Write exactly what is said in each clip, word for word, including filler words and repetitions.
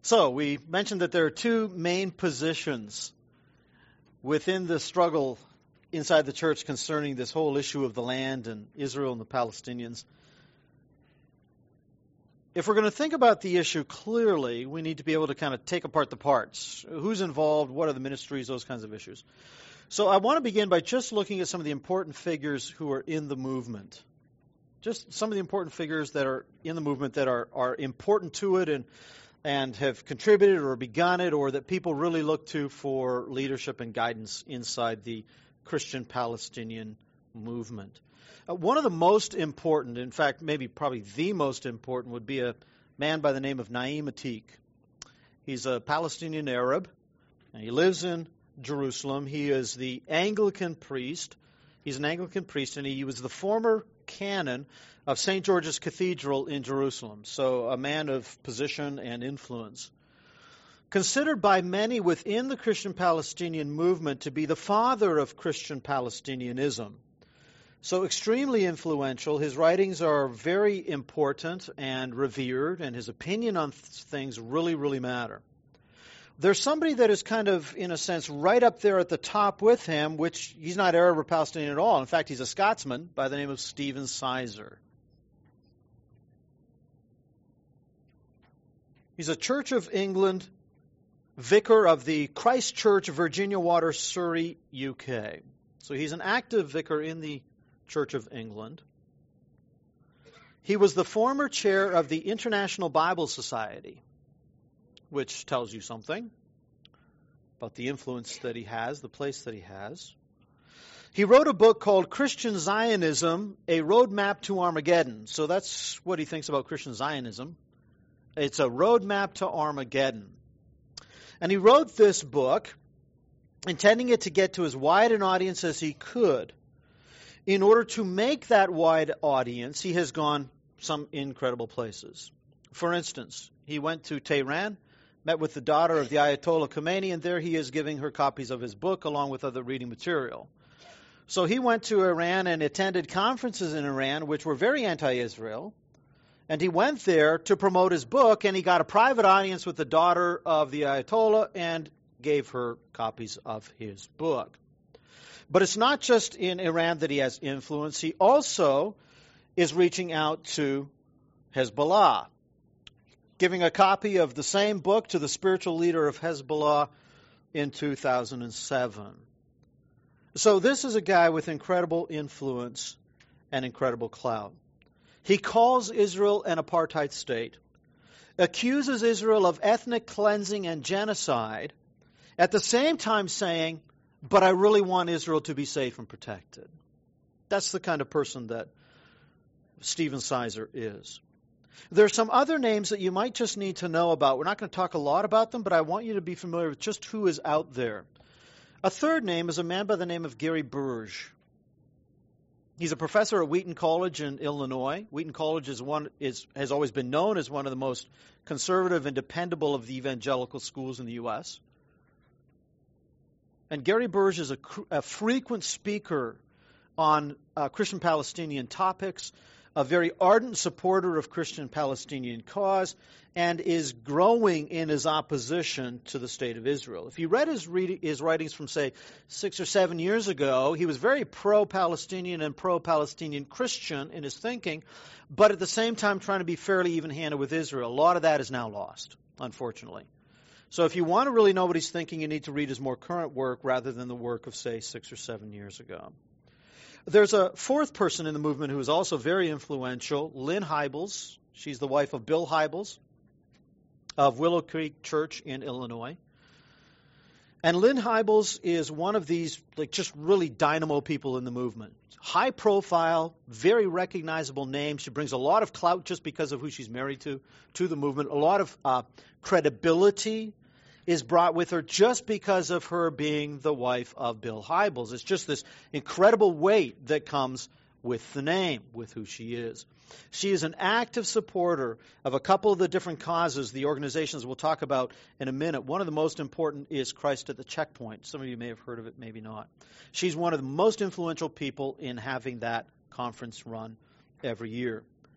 So, we mentioned that there are two main positions within the struggle inside the church concerning this whole issue of the land and Israel and the Palestinians. If we're going to think about the issue clearly, we need to be able to kind of take apart the parts. Who's involved? What are the ministries? Those kinds of issues. So I want to begin by just looking at some of the important figures who are in the movement. Just some of the important figures that are in the movement that are, are important to it and and have contributed or begun it, or that people really look to for leadership and guidance inside the Christian Palestinian movement. Uh, one of the most important, in fact, maybe probably the most important, would be a man by the name of Naim Atik. He's a Palestinian Arab, and he lives in Jerusalem. He is the Anglican priest. He's an Anglican priest, and he was the former canon of Saint George's Cathedral in Jerusalem, so a man of position and influence. Considered by many within the Christian Palestinian movement to be the father of Christian Palestinianism. So extremely influential. His writings are very important and revered, and his opinion on things really, really matter. There's somebody that is kind of, in a sense, right up there at the top with him, which he's not Arab or Palestinian at all. In fact, he's a Scotsman by the name of Stephen Sizer. He's a Church of England vicar of the Christ Church, Virginia Water, Surrey, U K. So he's an active vicar in the Church of England. He was the former chair of the International Bible Society, which tells you something about the influence that he has, the place that he has. He wrote a book called Christian Zionism, A Roadmap to Armageddon. So that's what he thinks about Christian Zionism. It's a roadmap to Armageddon. And he wrote this book, intending it to get to as wide an audience as he could. In order to make that wide audience, he has gone some incredible places. For instance, he went to Tehran, met with the daughter of the Ayatollah Khomeini, and there he is giving her copies of his book along with other reading material. So he went to Iran and attended conferences in Iran which were very anti-Israel. And he went there to promote his book, and he got a private audience with the daughter of the Ayatollah and gave her copies of his book. But it's not just in Iran that he has influence. He also is reaching out to Hezbollah, giving a copy of the same book to the spiritual leader of Hezbollah in two thousand seven. So this is a guy with incredible influence and incredible clout. He calls Israel an apartheid state, accuses Israel of ethnic cleansing and genocide, at the same time saying, but I really want Israel to be safe and protected. That's the kind of person that Stephen Sizer is. There are some other names that you might just need to know about. We're not going to talk a lot about them, but I want you to be familiar with just who is out there. A third name is a man by the name of Gary Burge. He's a professor at Wheaton College in Illinois. Wheaton College is one is has always been known as one of the most conservative and dependable of the evangelical schools in the U S. And Gary Burge is a, a frequent speaker on uh, Christian Palestinian topics, a very ardent supporter of Christian Palestinian cause, and is growing in his opposition to the state of Israel. If you read his, read, his writings from, say, six or seven years ago, he was very pro-Palestinian and pro-Palestinian Christian in his thinking, but at the same time trying to be fairly even-handed with Israel. A lot of that is now lost, unfortunately. So if you want to really know what he's thinking, you need to read his more current work rather than the work of, say, six or seven years ago. There's a fourth person in the movement who is also very influential, Lynn Hybels. She's the wife of Bill Hybels of Willow Creek Church in Illinois. And Lynn Hybels is one of these like just really dynamo people in the movement. High profile, very recognizable name. She brings a lot of clout just because of who she's married to, to the movement. A lot of uh, credibility is brought with her just because of her being the wife of Bill Hybels. It's just this incredible weight that comes with the name, with who she is. She is an active supporter of a couple of the different causes, the organizations we'll talk about in a minute. One of the most important is Christ at the Checkpoint. Some of you may have heard of it, maybe not. She's one of the most influential people in having that conference run every year.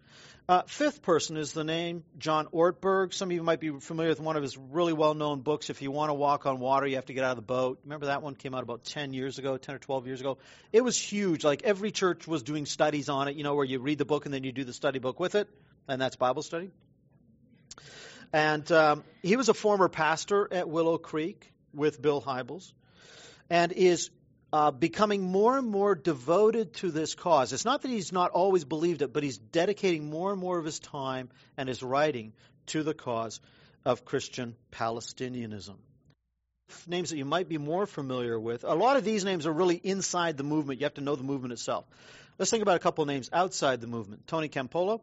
Uh, fifth person is the name John Ortberg. Some of you might be familiar with one of his really well-known books, If You Want to Walk on Water, You Have to Get Out of the Boat. Remember that one came out about ten years ago, ten or twelve years ago? It was huge. Like every church was doing studies on it, you know, where you read the book and then you do the study book with it, and that's Bible study. And um, he was a former pastor at Willow Creek with Bill Hybels, and is Uh, becoming more and more devoted to this cause. It's not that he's not always believed it, but he's dedicating more and more of his time and his writing to the cause of Christian Palestinianism. Names that you might be more familiar with. A lot of these names are really inside the movement. You have to know the movement itself. Let's think about a couple of names outside the movement. Tony Campolo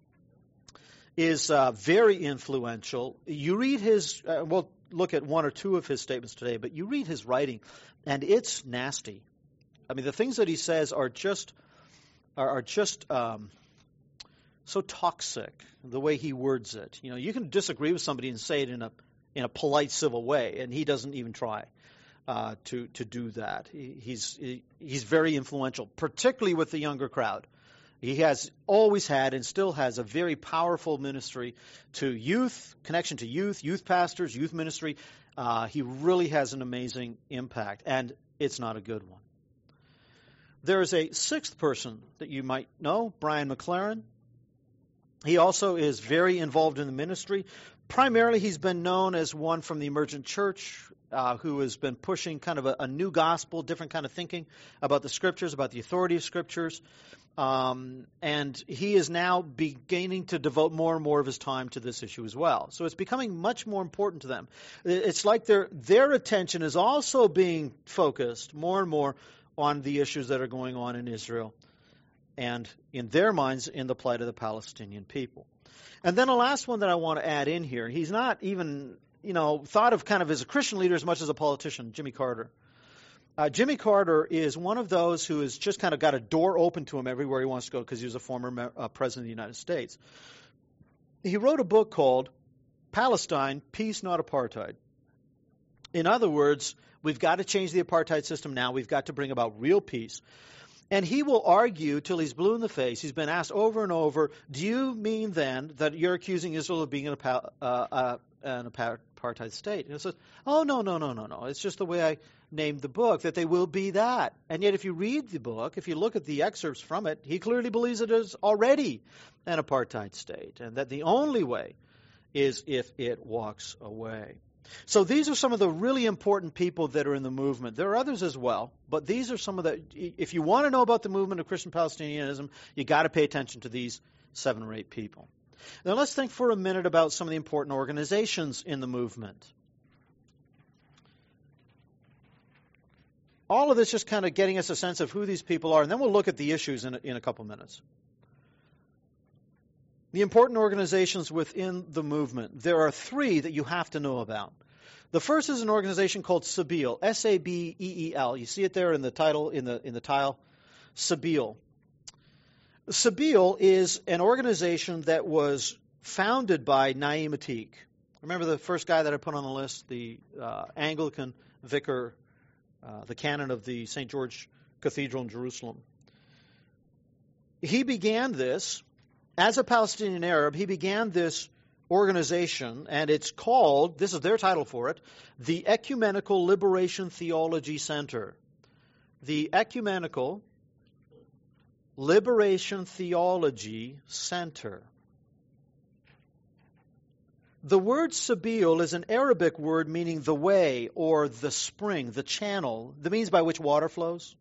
is uh, very influential. You read his, uh, we'll look at one or two of his statements today, but you read his writing, and it's nasty. I mean, the things that he says are just are, are just um, so toxic. The way he words it, you know, you can disagree with somebody and say it in a in a polite, civil way, and he doesn't even try uh, to to do that. He, he's he, he's very influential, particularly with the younger crowd. He has always had and still has a very powerful ministry to youth, connection to youth, youth pastors, youth ministry. Uh, he really has an amazing impact, and it's not a good one. There is a sixth person that you might know, Brian McLaren. He also is very involved in the ministry. Primarily, he's been known as one from the emergent church uh, who has been pushing kind of a, a new gospel, different kind of thinking about the Scriptures, about the authority of Scriptures. Um, and he is now beginning to devote more and more of his time to this issue as well. So it's becoming much more important to them. It's like their their attention is also being focused more and more on the issues that are going on in Israel and, in their minds, in the plight of the Palestinian people. And then a last one that I want to add in here. He's not even, you know, thought of kind of as a Christian leader as much as a politician, Jimmy Carter. Uh, Jimmy Carter is one of those who has just kind of got a door open to him everywhere he wants to go because he was a former uh, president of the United States. He wrote a book called Palestine, Peace, Not Apartheid. In other words, we've got to change the apartheid system now. We've got to bring about real peace. And he will argue till he's blue in the face. He's been asked over and over, do you mean then that you're accusing Israel of being an, uh, uh, an apartheid state? And he says, oh, no, no, no, no, no. It's just the way I named the book, that they will be that. And yet if you read the book, if you look at the excerpts from it, he clearly believes it is already an apartheid state, and that the only way is if it walks away. So these are some of the really important people that are in the movement. There are others as well, but these are some of the, if you want to know about the movement of Christian Palestinianism, you got to pay attention to these seven or eight people. Now let's think for a minute about some of the important organizations in the movement. All of this just kind of getting us a sense of who these people are, and then we'll look at the issues in a, in a couple minutes. The important organizations within the movement. There are three that you have to know about. The first is an organization called Sabeel, S A B E E L. You see it there in the title, in the in the tile. Sabeel. Sabeel is an organization that was founded by Naim Atik. Remember the first guy that I put on the list, the uh, Anglican vicar, uh, the canon of the Saint George Cathedral in Jerusalem. He began this. As a Palestinian Arab, he began this organization, and it's called, this is their title for it, the Ecumenical Liberation Theology Center. The Ecumenical Liberation Theology Center. The word Sabeel is an Arabic word meaning the way or the spring, the channel, the means by which water flows.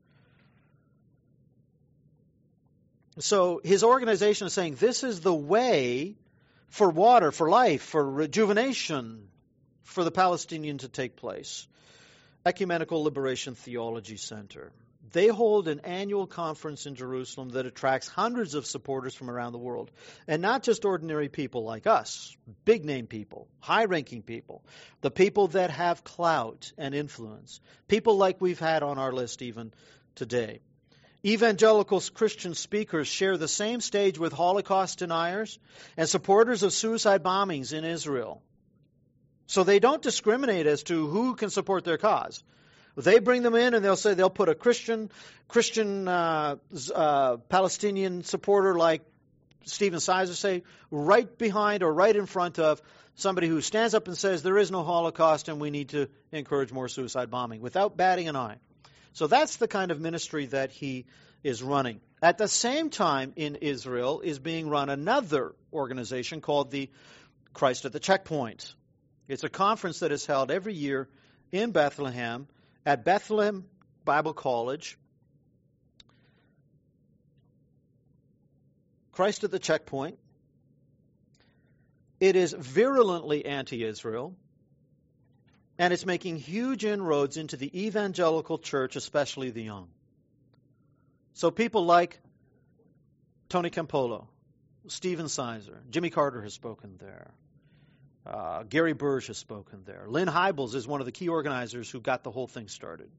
So his organization is saying this is the way for water, for life, for rejuvenation, for the Palestinian to take place. Ecumenical Liberation Theology Center. They hold an annual conference in Jerusalem that attracts hundreds of supporters from around the world. And not just ordinary people like us, big-name people, high-ranking people, the people that have clout and influence, people like we've had on our list even today. Evangelical Christian speakers share the same stage with Holocaust deniers and supporters of suicide bombings in Israel. So they don't discriminate as to who can support their cause. They bring them in and they'll say they'll put a Christian Christian uh, uh, Palestinian supporter like Stephen Sizer say? Right behind or right in front of somebody who stands up and says there is no Holocaust and we need to encourage more suicide bombing without batting an eye. So that's the kind of ministry that he is running. At the same time in Israel is being run another organization called the Christ at the Checkpoint. It's a conference that is held every year in Bethlehem at Bethlehem Bible College. Christ at the Checkpoint. It is virulently anti-Israel, and it's making huge inroads into the evangelical church, especially the young. So people like Tony Campolo, Stephen Sizer, Jimmy Carter has spoken there. Uh, Gary Burge has spoken there. Lynn Hybels is one of the key organizers who got the whole thing started.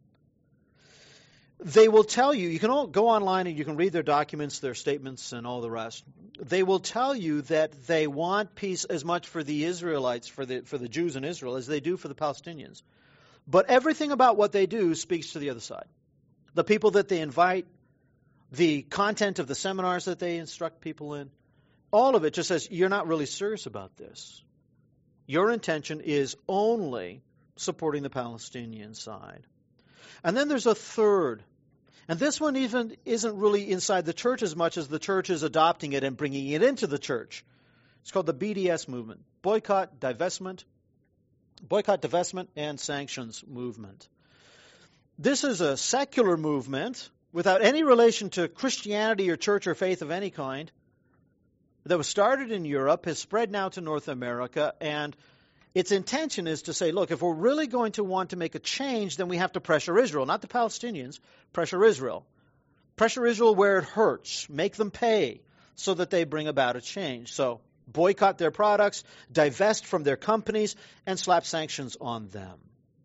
They will tell you, you can all go online and you can read their documents, their statements, and all the rest. They will tell you that they want peace as much for the Israelites, for the for the Jews in Israel, as they do for the Palestinians. But everything about what they do speaks to the other side. The people that they invite, the content of the seminars that they instruct people in, all of it just says, you're not really serious about this. Your intention is only supporting the Palestinian side. And then there's a third. And this one even isn't really inside the church as much as the church is adopting it and bringing it into the church. It's called the B D S movement. Boycott, divestment, boycott, divestment, and sanctions movement. This is a secular movement without any relation to Christianity or church or faith of any kind that was started in Europe, has spread now to North America, and its intention is to say, look, if we're really going to want to make a change, then we have to pressure Israel, not the Palestinians, pressure Israel. Pressure Israel where it hurts, make them pay so that they bring about a change. So boycott their products, divest from their companies, and slap sanctions on them.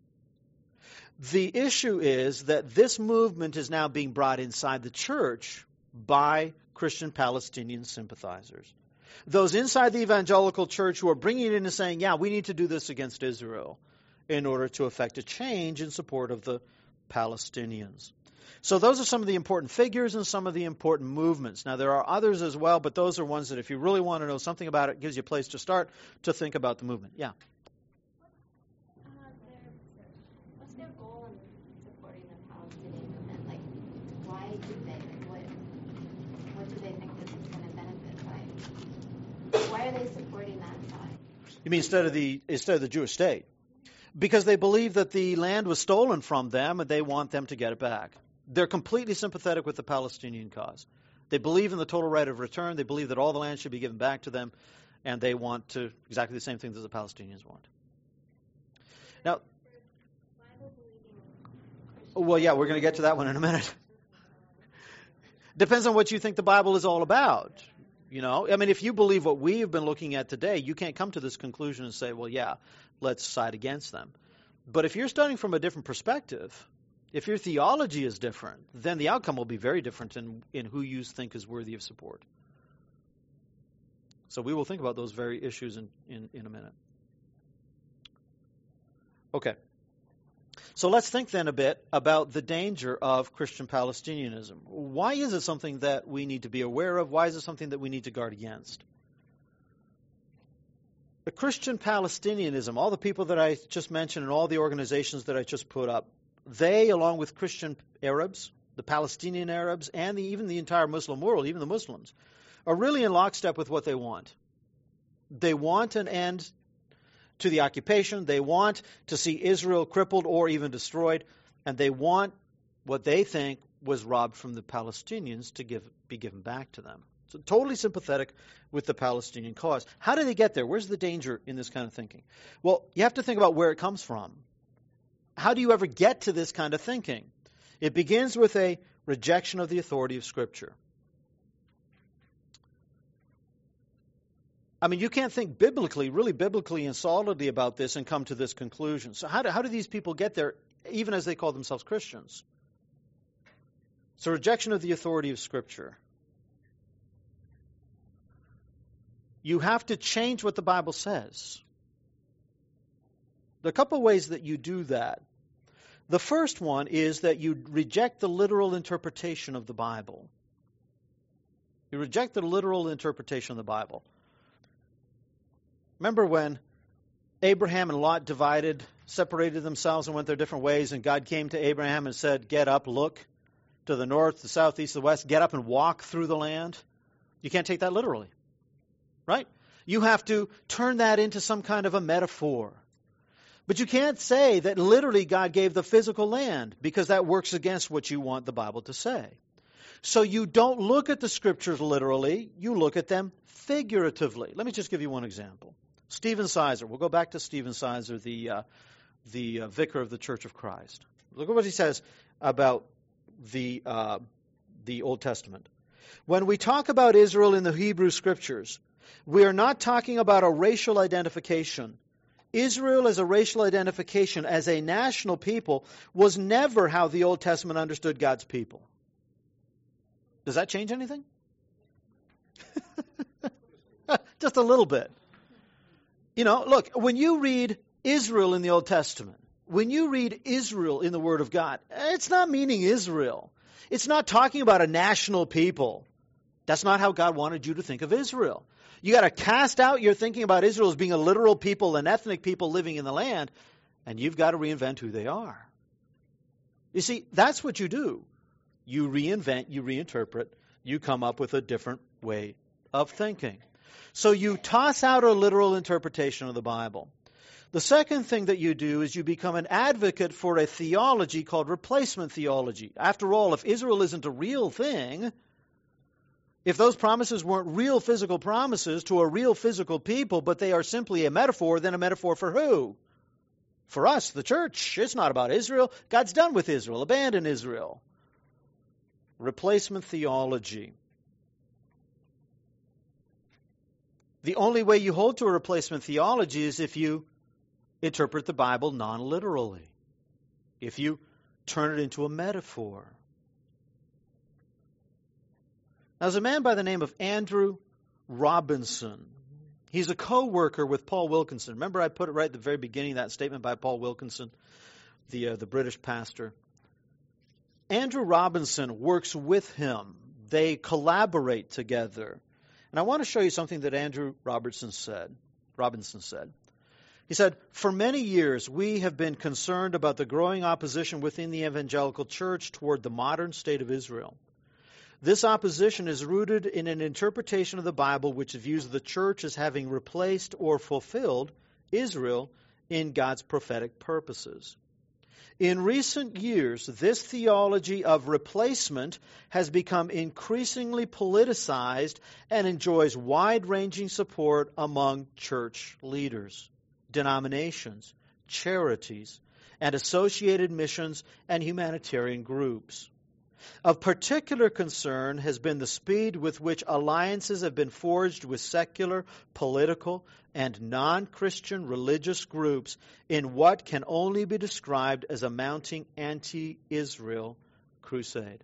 The issue is that this movement is now being brought inside the church by Christian Palestinian sympathizers. Those inside the evangelical church who are bringing it in and saying, yeah, we need to do this against Israel in order to effect a change in support of the Palestinians. So those are some of the important figures and some of the important movements. Now, there are others as well, but those are ones that if you really want to know something about it, it gives you a place to start to think about the movement. Yeah? What's their goal in supporting the Palestinian movement? Like, why do they? Like, what, what do they think this is going to benefit by? Why are they supporting that side? You mean instead of the instead of the Jewish state? Because they believe that the land was stolen from them and they want them to get it back. They're completely sympathetic with the Palestinian cause. They believe in the total right of return. They believe that all the land should be given back to them, and they want to exactly the same thing that the Palestinians want. Now, well, yeah, we're going to get to that one in a minute. Depends on what you think the Bible is all about. You know, I mean, if you believe what we have been looking at today, you can't come to this conclusion and say, well, yeah, let's side against them. But if you're studying from a different perspective, if your theology is different, then the outcome will be very different in, in who you think is worthy of support. So we will think about those very issues in, in, in a minute. Okay. So let's think then a bit about the danger of Christian Palestinianism. Why is it something that we need to be aware of? Why is it something that we need to guard against? The Christian Palestinianism, all the people that I just mentioned and all the organizations that I just put up, they, along with Christian Arabs, the Palestinian Arabs, and the, even the entire Muslim world, even the Muslims, are really in lockstep with what they want. They want an end to the occupation. They want to see Israel crippled or even destroyed. And they want what they think was robbed from the Palestinians to give, be given back to them. So totally sympathetic with the Palestinian cause. How do they get there? Where's the danger in this kind of thinking? Well, you have to think about where it comes from. How do you ever get to this kind of thinking? It begins with a rejection of the authority of Scripture. I mean, you can't think biblically, really biblically and solidly about this and come to this conclusion. So how do, how do these people get there, even as they call themselves Christians? It's a rejection of the authority of Scripture. You have to change what the Bible says. There are a couple ways that you do that. The first one is that you reject the literal interpretation of the Bible. You reject the literal interpretation of the Bible. Remember when Abraham and Lot divided, separated themselves and went their different ways, and God came to Abraham and said, get up, look to the north, the south, east, the west, get up and walk through the land? You can't take that literally, right? You have to turn that into some kind of a metaphor. But you can't say that literally God gave the physical land, because that works against what you want the Bible to say. So you don't look at the Scriptures literally, you look at them figuratively. Let me just give you one example. Stephen Sizer. We'll go back to Stephen Sizer, the, uh, the uh, vicar of the Church of Christ. Look at what he says about the, uh, the Old Testament. When we talk about Israel in the Hebrew Scriptures, we are not talking about a racial identification. Israel as a racial identification, as a national people, was never how the Old Testament understood God's people. Does that change anything? Just a little bit. You know, look, when you read Israel in the Old Testament, when you read Israel in the Word of God, it's not meaning Israel. It's not talking about a national people. That's not how God wanted you to think of Israel. You got to cast out your thinking about Israel as being a literal people, an ethnic people living in the land, and you've got to reinvent who they are. You see, that's what you do. You reinvent, you reinterpret, you come up with a different way of thinking. So you toss out a literal interpretation of the Bible. The second thing that you do is you become an advocate for a theology called replacement theology. After all, if Israel isn't a real thing, if those promises weren't real physical promises to a real physical people, but they are simply a metaphor, then a metaphor for who? For us, the church. It's not about Israel. God's done with Israel. Abandon Israel. Replacement theology. The only way you hold to a replacement theology is if you interpret the Bible non-literally. If you turn it into a metaphor. Now, there's a man by the name of Andrew Robinson. He's a co-worker with Paul Wilkinson. Remember I put it right at the very beginning, that statement by Paul Wilkinson, the, uh, the British pastor. Andrew Robinson works with him. They collaborate together. And I want to show you something that Andrew Robertson said. Robinson said. He said, for many years we have been concerned about the growing opposition within the evangelical church toward the modern state of Israel. This opposition is rooted in an interpretation of the Bible which views the church as having replaced or fulfilled Israel in God's prophetic purposes. In recent years, this theology of replacement has become increasingly politicized and enjoys wide-ranging support among church leaders, denominations, charities, and associated missions and humanitarian groups. Of particular concern has been the speed with which alliances have been forged with secular, political, and non-Christian religious groups in what can only be described as a mounting anti-Israel crusade.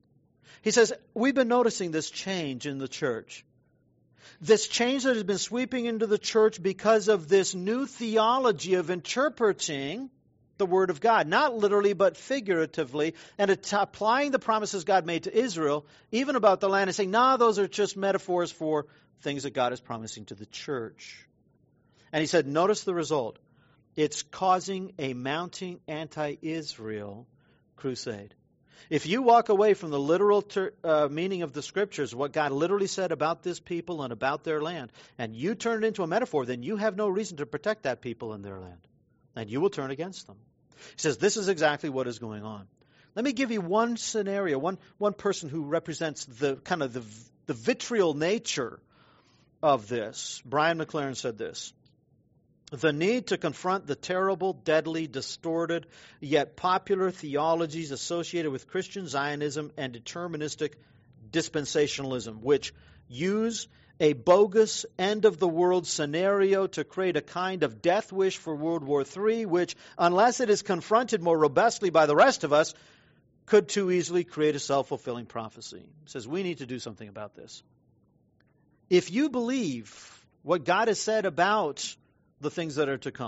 He says, we've been noticing this change in the church. This change that has been sweeping into the church because of this new theology of interpreting the Word of God, not literally but figuratively, and applying the promises God made to Israel, even about the land, and saying, nah, those are just metaphors for things that God is promising to the church. And he said, notice the result. It's causing a mounting anti-Israel crusade. If you walk away from the literal ter- uh, meaning of the Scriptures, what God literally said about this people and about their land, and you turn it into a metaphor, then you have no reason to protect that people and their land. And you will turn against them. He says this is exactly what is going on. Let me give you one scenario, one one person who represents the kind of the, the vitriol nature of this. Brian McLaren said this. The need to confront the terrible, deadly, distorted, yet popular theologies associated with Christian Zionism and deterministic dispensationalism, which use a bogus end-of-the-world scenario to create a kind of death wish for World War Three, which, unless it is confronted more robustly by the rest of us, could too easily create a self-fulfilling prophecy. He says we need to do something about this. If you believe what God has said about the things that are to come,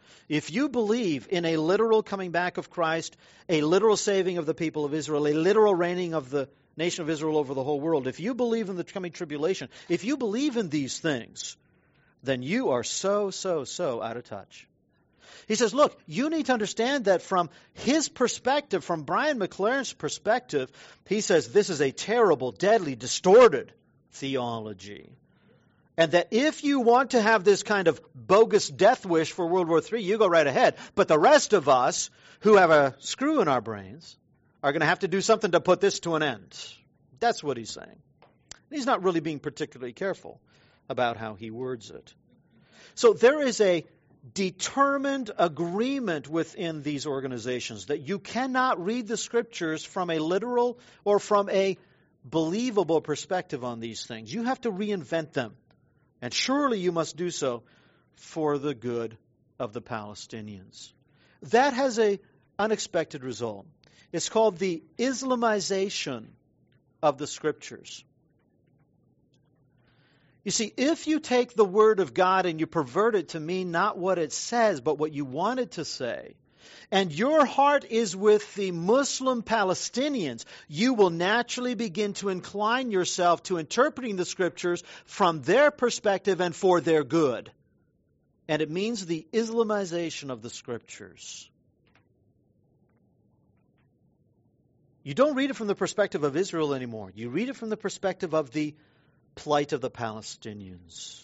If you believe in a literal coming back of Christ, a literal saving of the people of Israel, a literal reigning of the nation of Israel over the whole world, if you believe in the coming tribulation, if you believe in these things, then you are so, so, so out of touch. He says, look, you need to understand that from his perspective, from Brian McLaren's perspective, he says this is a terrible, deadly, distorted theology. And that if you want to have this kind of bogus death wish for World War Three, you go right ahead. But the rest of us who have a screw in our brains are going to have to do something to put this to an end. That's what he's saying. He's not really being particularly careful about how he words it. So there is a determined agreement within these organizations that you cannot read the Scriptures from a literal or from a believable perspective on these things. You have to reinvent them. And surely you must do so for the good of the Palestinians. That has an unexpected result. It's called the Islamization of the Scriptures. You see, if you take the Word of God and you pervert it to mean not what it says, but what you want it to say, and your heart is with the Muslim Palestinians, you will naturally begin to incline yourself to interpreting the Scriptures from their perspective and for their good. And it means the Islamization of the Scriptures. You don't read it from the perspective of Israel anymore. You read it from the perspective of the plight of the Palestinians.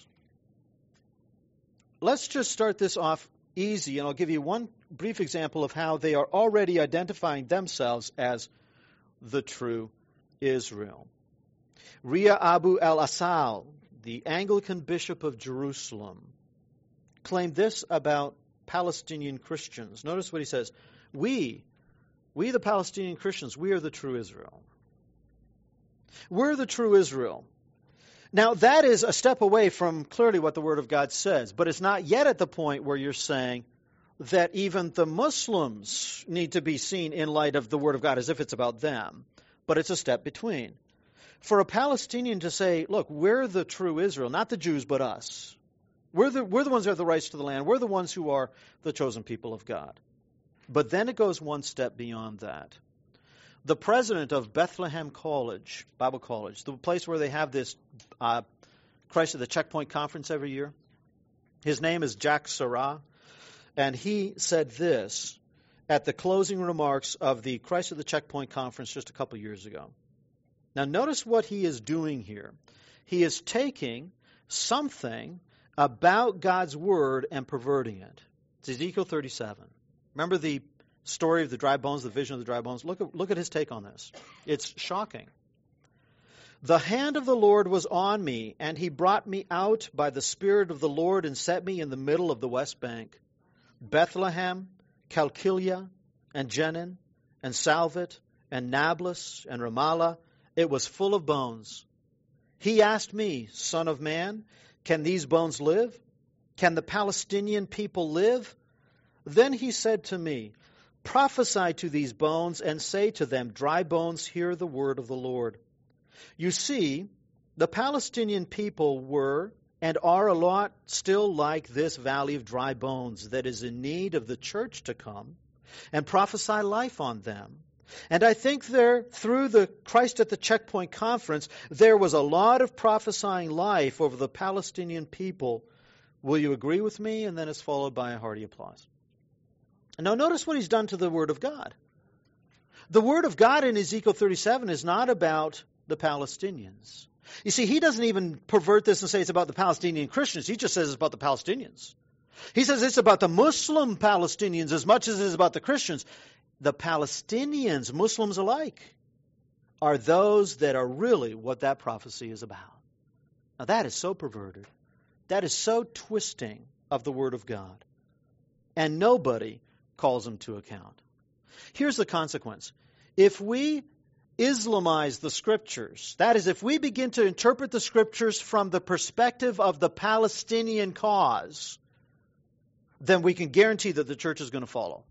Let's just start this off easy, and I'll give you one brief example of how they are already identifying themselves as the true Israel. Ria Abu al-Asal, the Anglican Bishop of Jerusalem, claimed this about Palestinian Christians. Notice what he says. We, we the Palestinian Christians, we are the true Israel. We're the true Israel. Now, that is a step away from clearly what the Word of God says, but it's not yet at the point where you're saying that even the Muslims need to be seen in light of the Word of God as if it's about them, but it's a step between. For a Palestinian to say, look, we're the true Israel, not the Jews, but us. We're the, we're the ones who have the rights to the land. We're the ones who are the chosen people of God. But then it goes one step beyond that. The president of Bethlehem College, Bible College, the place where they have this uh, Christ at the Checkpoint conference every year, his name is Jack Sarah, and he said this at the closing remarks of the Christ at the Checkpoint conference just a couple years ago. Now notice what he is doing here. He is taking something about God's Word and perverting it. It's Ezekiel thirty-seven. Remember the story of the dry bones, the vision of the dry bones? Look at, look at his take on this. It's shocking. The hand of the Lord was on me, and he brought me out by the Spirit of the Lord and set me in the middle of the West Bank. Bethlehem, Chalkilia, and Jenin, and Salvet, and Nablus, and Ramallah, it was full of bones. He asked me, Son of man, can these bones live? Can the Palestinian people live? Then he said to me, prophesy to these bones and say to them, dry bones, hear the word of the Lord. You see, the Palestinian people were and are a lot still like this valley of dry bones that is in need of the church to come and prophesy life on them. And I think there, through the Christ at the Checkpoint conference, there was a lot of prophesying life over the Palestinian people. Will you agree with me? And then it's followed by a hearty applause. Now notice what he's done to the Word of God. The Word of God in Ezekiel thirty-seven is not about the Palestinians. You see, he doesn't even pervert this and say it's about the Palestinian Christians. He just says it's about the Palestinians. He says it's about the Muslim Palestinians as much as it is about the Christians. The Palestinians, Muslims alike, are those that are really what that prophecy is about. Now that is so perverted. That is so twisting of the Word of God. And nobody calls them to account. Here's the consequence. If we Islamize the Scriptures, that is, if we begin to interpret the Scriptures from the perspective of the Palestinian cause, then we can guarantee that the church is going to follow.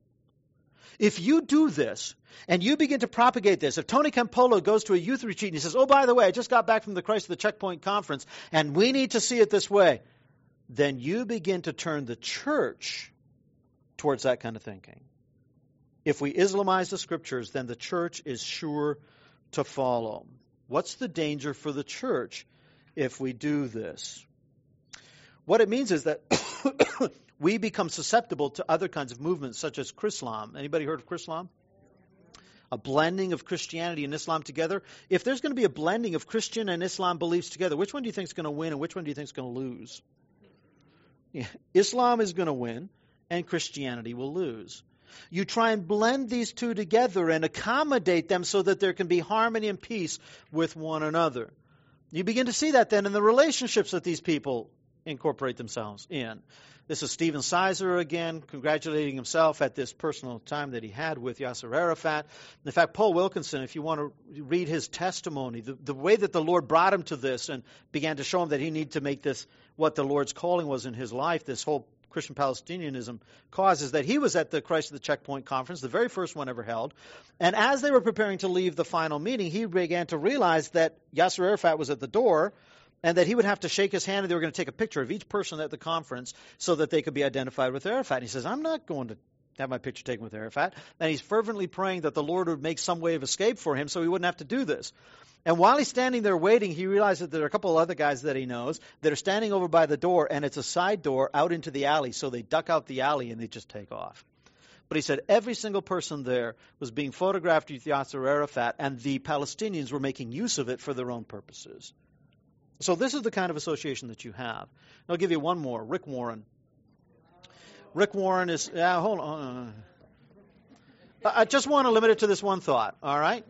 If you do this, and you begin to propagate this, if Tony Campolo goes to a youth retreat and he says, oh, by the way, I just got back from the Christ of the Checkpoint conference, and we need to see it this way, then you begin to turn the church towards that kind of thinking. If we Islamize the scriptures, then the church is sure to follow. What's the danger for the church if we do this? What it means is that we become susceptible to other kinds of movements, such as Chrislam. Anybody heard of Chrislam? A blending of Christianity and Islam together. If there's going to be a blending of Christian and Islam beliefs together, which one do you think is going to win and which one do you think is going to lose? Yeah. Islam is going to win and Christianity will lose. You try and blend these two together and accommodate them so that there can be harmony and peace with one another. You begin to see that then in the relationships that these people incorporate themselves in. This is Stephen Sizer again, congratulating himself at this personal time that he had with Yasser Arafat. In fact, Paul Wilkinson, if you want to read his testimony, the, the way that the Lord brought him to this and began to show him that he needed to make this what the Lord's calling was in his life, this whole Christian Palestinianism cause, is that he was at the Christ at the Checkpoint conference, the very first one ever held. And as they were preparing to leave the final meeting, he began to realize that Yasser Arafat was at the door and that he would have to shake his hand and they were going to take a picture of each person at the conference so that they could be identified with Arafat. And he says, I'm not going to have my picture taken with Arafat. And he's fervently praying that the Lord would make some way of escape for him so he wouldn't have to do this. And while he's standing there waiting, he realizes that there are a couple of other guys that he knows that are standing over by the door, and it's a side door out into the alley. So they duck out the alley and they just take off. But he said every single person there was being photographed with Yasser Arafat, and the Palestinians were making use of it for their own purposes. So this is the kind of association that you have. I'll give you one more. Rick Warren. Rick Warren is... Yeah, hold on. I just want to limit it to this one thought, all right?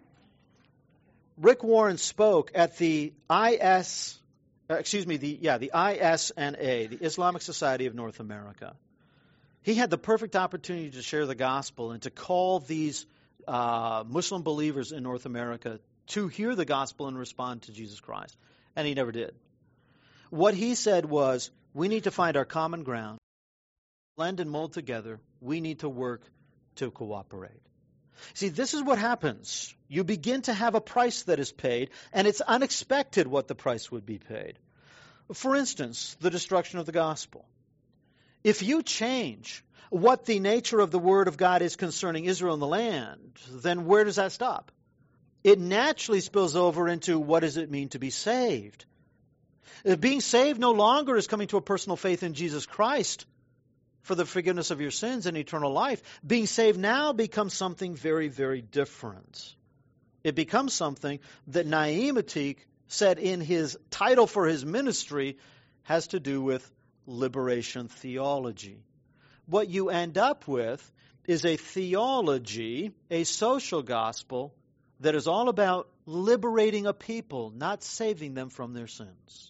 Rick Warren spoke at the I S... Uh, excuse me, the yeah, the I S N A, the Islamic Society of North America. He had the perfect opportunity to share the gospel and to call these uh, Muslim believers in North America to hear the gospel and respond to Jesus Christ. And he never did. What he said was, we need to find our common ground, blend and mold together. We need to work to cooperate. See, this is what happens. You begin to have a price that is paid, and it's unexpected what the price would be paid. For instance, the destruction of the gospel. If you change what the nature of the Word of God is concerning Israel and the land, then where does that stop? It naturally spills over into what does it mean to be saved. Being saved no longer is coming to a personal faith in Jesus Christ for the forgiveness of your sins and eternal life. Being saved now becomes something very, very different. It becomes something that Naim Atik said in his title for his ministry has to do with liberation theology. What you end up with is a theology, a social gospel, that is all about liberating a people, not saving them from their sins.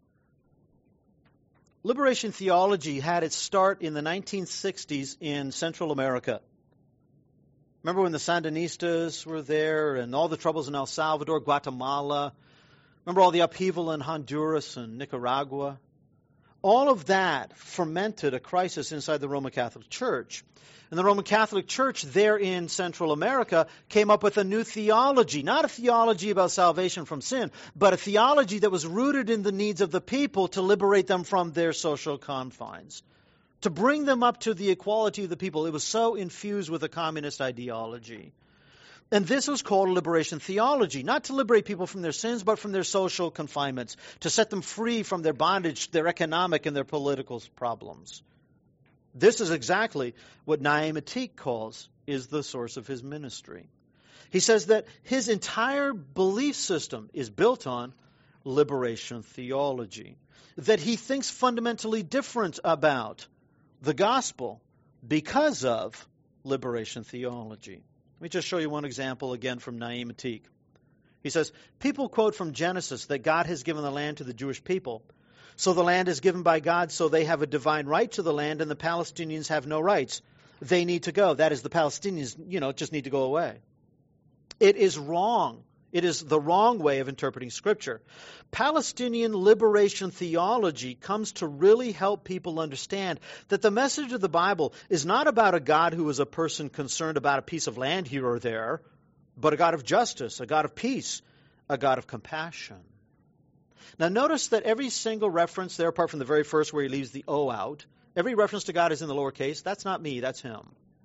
Liberation theology had its start in the nineteen sixties in Central America. Remember when the Sandinistas were there and all the troubles in El Salvador, Guatemala? Remember all the upheaval in Honduras and Nicaragua? All of that fermented a crisis inside the Roman Catholic Church. And the Roman Catholic Church there in Central America came up with a new theology, not a theology about salvation from sin, but a theology that was rooted in the needs of the people to liberate them from their social confines, to bring them up to the equality of the people. It was so infused with a communist ideology. And this was called liberation theology, not to liberate people from their sins, but from their social confinements, to set them free from their bondage, their economic and their political problems. This is exactly what Naim Atik calls is the source of his ministry. He says that his entire belief system is built on liberation theology, that he thinks fundamentally different about the gospel because of liberation theology. Let me just show you one example again from Naim Atik. He says, people quote from Genesis that God has given the land to the Jewish people. So the land is given by God, so they have a divine right to the land, and the Palestinians have no rights. They need to go. That is, the Palestinians, you know, just need to go away. It is wrong. It is the wrong way of interpreting Scripture. Palestinian liberation theology comes to really help people understand that the message of the Bible is not about a God who is a person concerned about a piece of land here or there, but a God of justice, a God of peace, a God of compassion. Now notice that every single reference there, apart from the very first where he leaves the O out, Every reference to God is in the lowercase. That's not me, that's him.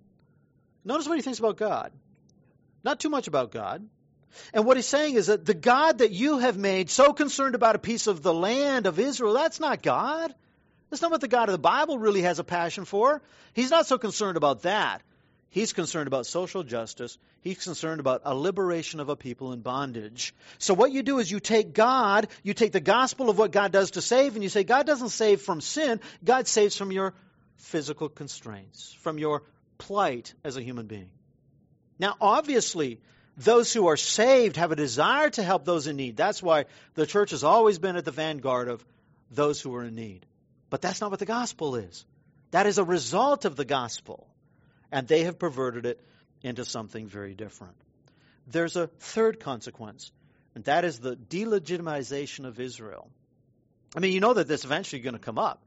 Notice what he thinks about God. Not too much about God. And what he's saying is that the God that you have made so concerned about a piece of the land of Israel, that's not God. That's not what the God of the Bible really has a passion for. He's not so concerned about that. He's concerned about social justice. He's concerned about a liberation of a people in bondage. So what you do is you take God, you take the gospel of what God does to save, and you say God doesn't save from sin. God saves from your physical constraints, from your plight as a human being. Now, obviously, those who are saved have a desire to help those in need. That's why the church has always been at the vanguard of those who are in need. But that's not what the gospel is. That is a result of the gospel. And they have perverted it into something very different. There's a third consequence, and that is the delegitimization of Israel. I mean, you know that this is eventually going to come up.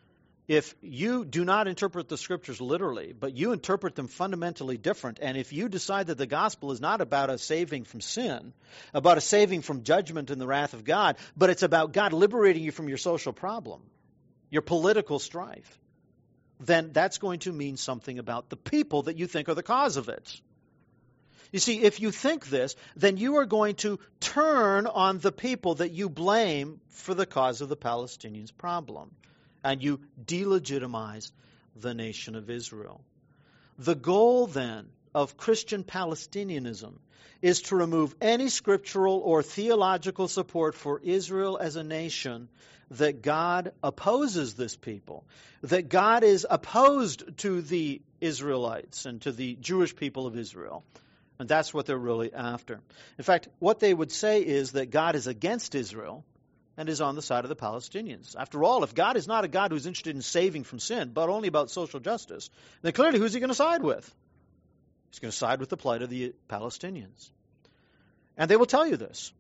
If you do not interpret the scriptures literally, but you interpret them fundamentally different, and if you decide that the gospel is not about a saving from sin, about a saving from judgment and the wrath of God, but it's about God liberating you from your social problem, your political strife, then that's going to mean something about the people that you think are the cause of it. You see, if you think this, then you are going to turn on the people that you blame for the cause of the Palestinians' problem. And you delegitimize the nation of Israel. The goal, then, of Christian Palestinianism is to remove any scriptural or theological support for Israel as a nation, that God opposes this people, that God is opposed to the Israelites and to the Jewish people of Israel. And that's what they're really after. In fact, what they would say is that God is against Israel and is on the side of the Palestinians. After all, if God is not a God who's interested in saving from sin, but only about social justice, then clearly who's he going to side with? He's going to side with the plight of the Palestinians. And they will tell you this,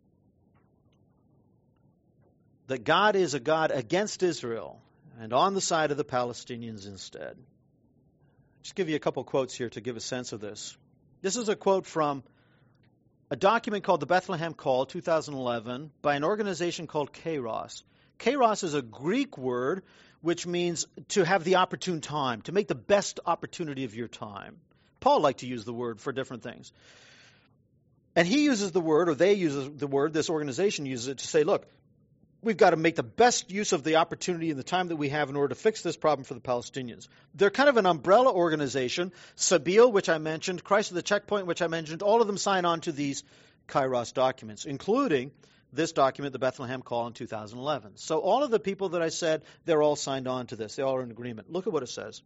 that God is a God against Israel and on the side of the Palestinians instead. Just give you a couple quotes here to give a sense of this. This is a quote from a document called the Bethlehem Call, two thousand eleven, by an organization called Kairos. Kairos is a Greek word which means to have the opportune time, to make the best opportunity of your time. Paul liked to use the word for different things. And he uses the word, or they use the word, this organization uses it to say, look, we've got to make the best use of the opportunity and the time that we have in order to fix this problem for the Palestinians. They're kind of an umbrella organization. Sabeel, which I mentioned, Christ at the Checkpoint, which I mentioned, all of them sign on to these Kairos documents, including this document, the Bethlehem Call in two thousand eleven. So all of the people that I said, they're all signed on to this. They all are in agreement. Look at what it says.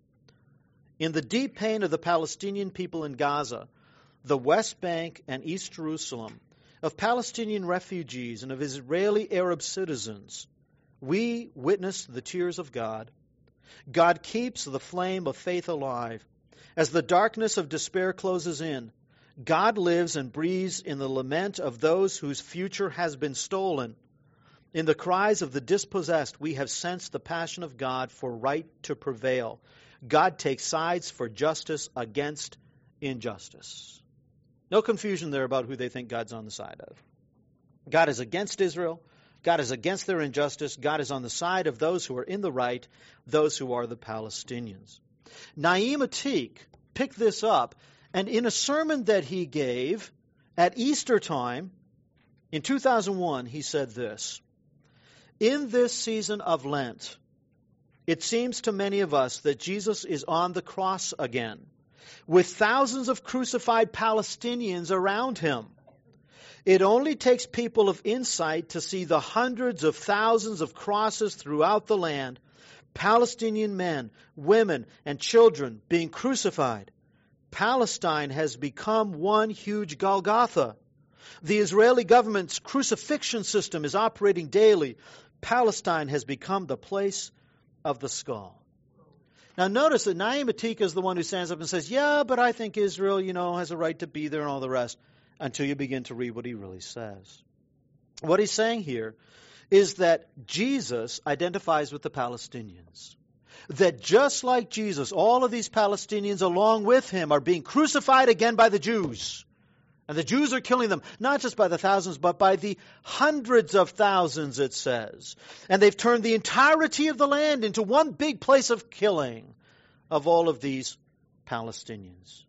In the deep pain of the Palestinian people in Gaza, the West Bank and East Jerusalem, of Palestinian refugees and of Israeli Arab citizens, we witness the tears of God. God keeps the flame of faith alive. As the darkness of despair closes in, God lives and breathes in the lament of those whose future has been stolen. In the cries of the dispossessed, we have sensed the passion of God for right to prevail. God takes sides for justice against injustice. No confusion there about who they think God's on the side of. God is against Israel. God is against their injustice. God is on the side of those who are in the right, those who are the Palestinians. Naim Atik picked this up, and in a sermon that he gave at Easter time in two thousand one, he said this: in this season of Lent, it seems to many of us that Jesus is on the cross again, with thousands of crucified Palestinians around him. It only takes people of insight to see the hundreds of thousands of crosses throughout the land, Palestinian men, women, and children being crucified. Palestine has become one huge Golgotha. The Israeli government's crucifixion system is operating daily. Palestine has become the place of the skull. Now notice that Naim Atik is the one who stands up and says, yeah, but I think Israel, you know, has a right to be there and all the rest, until you begin to read what he really says. What he's saying here is that Jesus identifies with the Palestinians. That just like Jesus, all of these Palestinians along with him are being crucified again by the Jews. And the Jews are killing them, not just by the thousands, but by the hundreds of thousands, it says. And they've turned the entirety of the land into one big place of killing of all of these Palestinians.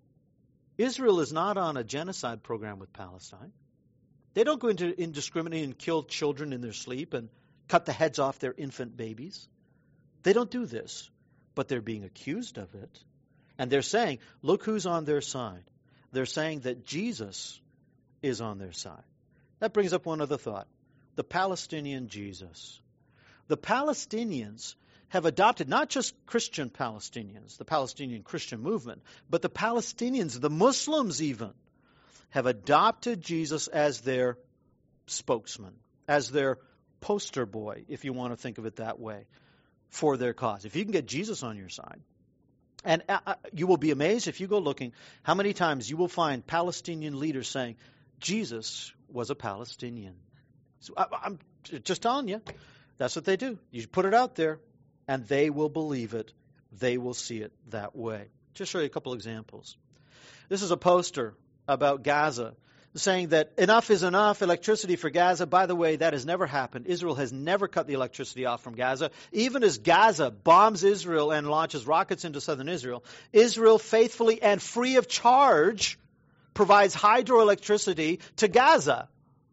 Israel is not on a genocide program with Palestine. They don't go into indiscriminate and kill children in their sleep and cut the heads off their infant babies. They don't do this, but they're being accused of it. And they're saying, look who's on their side. They're saying that Jesus is on their side. That brings up one other thought. The Palestinian Jesus. The Palestinians have adopted not just Christian Palestinians, the Palestinian Christian movement, but the Palestinians, the Muslims even, have adopted Jesus as their spokesman, as their poster boy, if you want to think of it that way, for their cause. If you can get Jesus on your side, and uh, you will be amazed if you go looking how many times you will find Palestinian leaders saying, Jesus was a Palestinian. So I, I'm just telling you, that's what they do. You put it out there, and they will believe it. They will see it that way. Just show you a couple examples. This is a poster about Gaza, saying that enough is enough, electricity for Gaza. By the way, that has never happened. Israel has never cut the electricity off from Gaza. Even as Gaza bombs Israel and launches rockets into southern Israel, Israel faithfully and free of charge provides hydroelectricity to Gaza.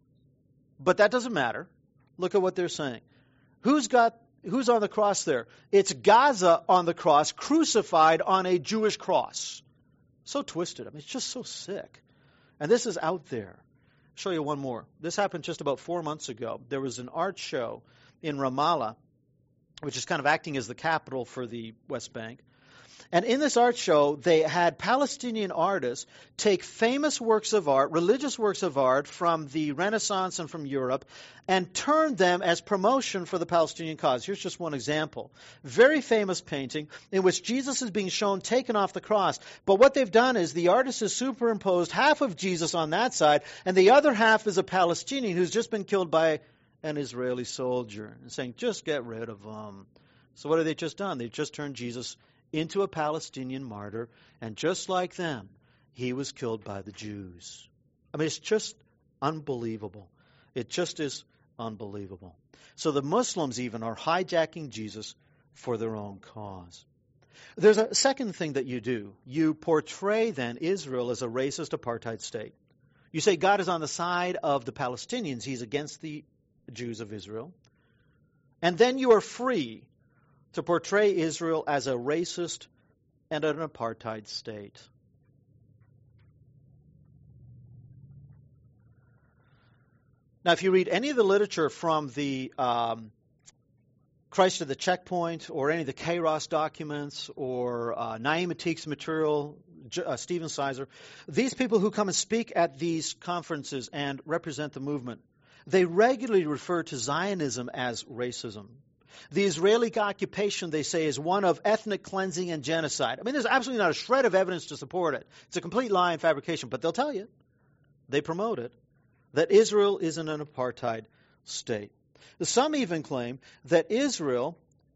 But that doesn't matter. Look at what they're saying. Who's got who's on the cross there? It's Gaza on the cross, crucified on a Jewish cross. So twisted. I mean, it's just so sick. And this is out there. I'll show you one more. This happened just about four months ago. There was an art show in Ramallah, which is kind of acting as the capital for the West Bank. And in this art show, they had Palestinian artists take famous works of art, religious works of art from the Renaissance and from Europe, and turn them as promotion for the Palestinian cause. Here's just one example. Very famous painting in which Jesus is being shown taken off the cross. But what they've done is the artist has superimposed half of Jesus on that side, and the other half is a Palestinian who's just been killed by an Israeli soldier, and saying, just get rid of him. So what have they just done? They've just turned Jesus into a Palestinian martyr, and just like them, he was killed by the Jews. I mean, it's just unbelievable. It just is unbelievable. So the Muslims even are hijacking Jesus for their own cause. There's a second thing that you do. You portray then Israel as a racist apartheid state. You say God is on the side of the Palestinians. He's against the Jews of Israel. And then you are free to portray Israel as a racist and an apartheid state. Now, if you read any of the literature from the um, Christ at the Checkpoint or any of the Kairos documents or uh, Naim Atik's material, uh, Stephen Sizer, these people who come and speak at these conferences and represent the movement, they regularly refer to Zionism as racism. The Israeli occupation, they say, is one of ethnic cleansing and genocide. I mean, there's absolutely not a shred of evidence to support it. It's a complete lie and fabrication, but they'll tell you, they promote it, that Israel is in an apartheid state. Some even claim that Israel,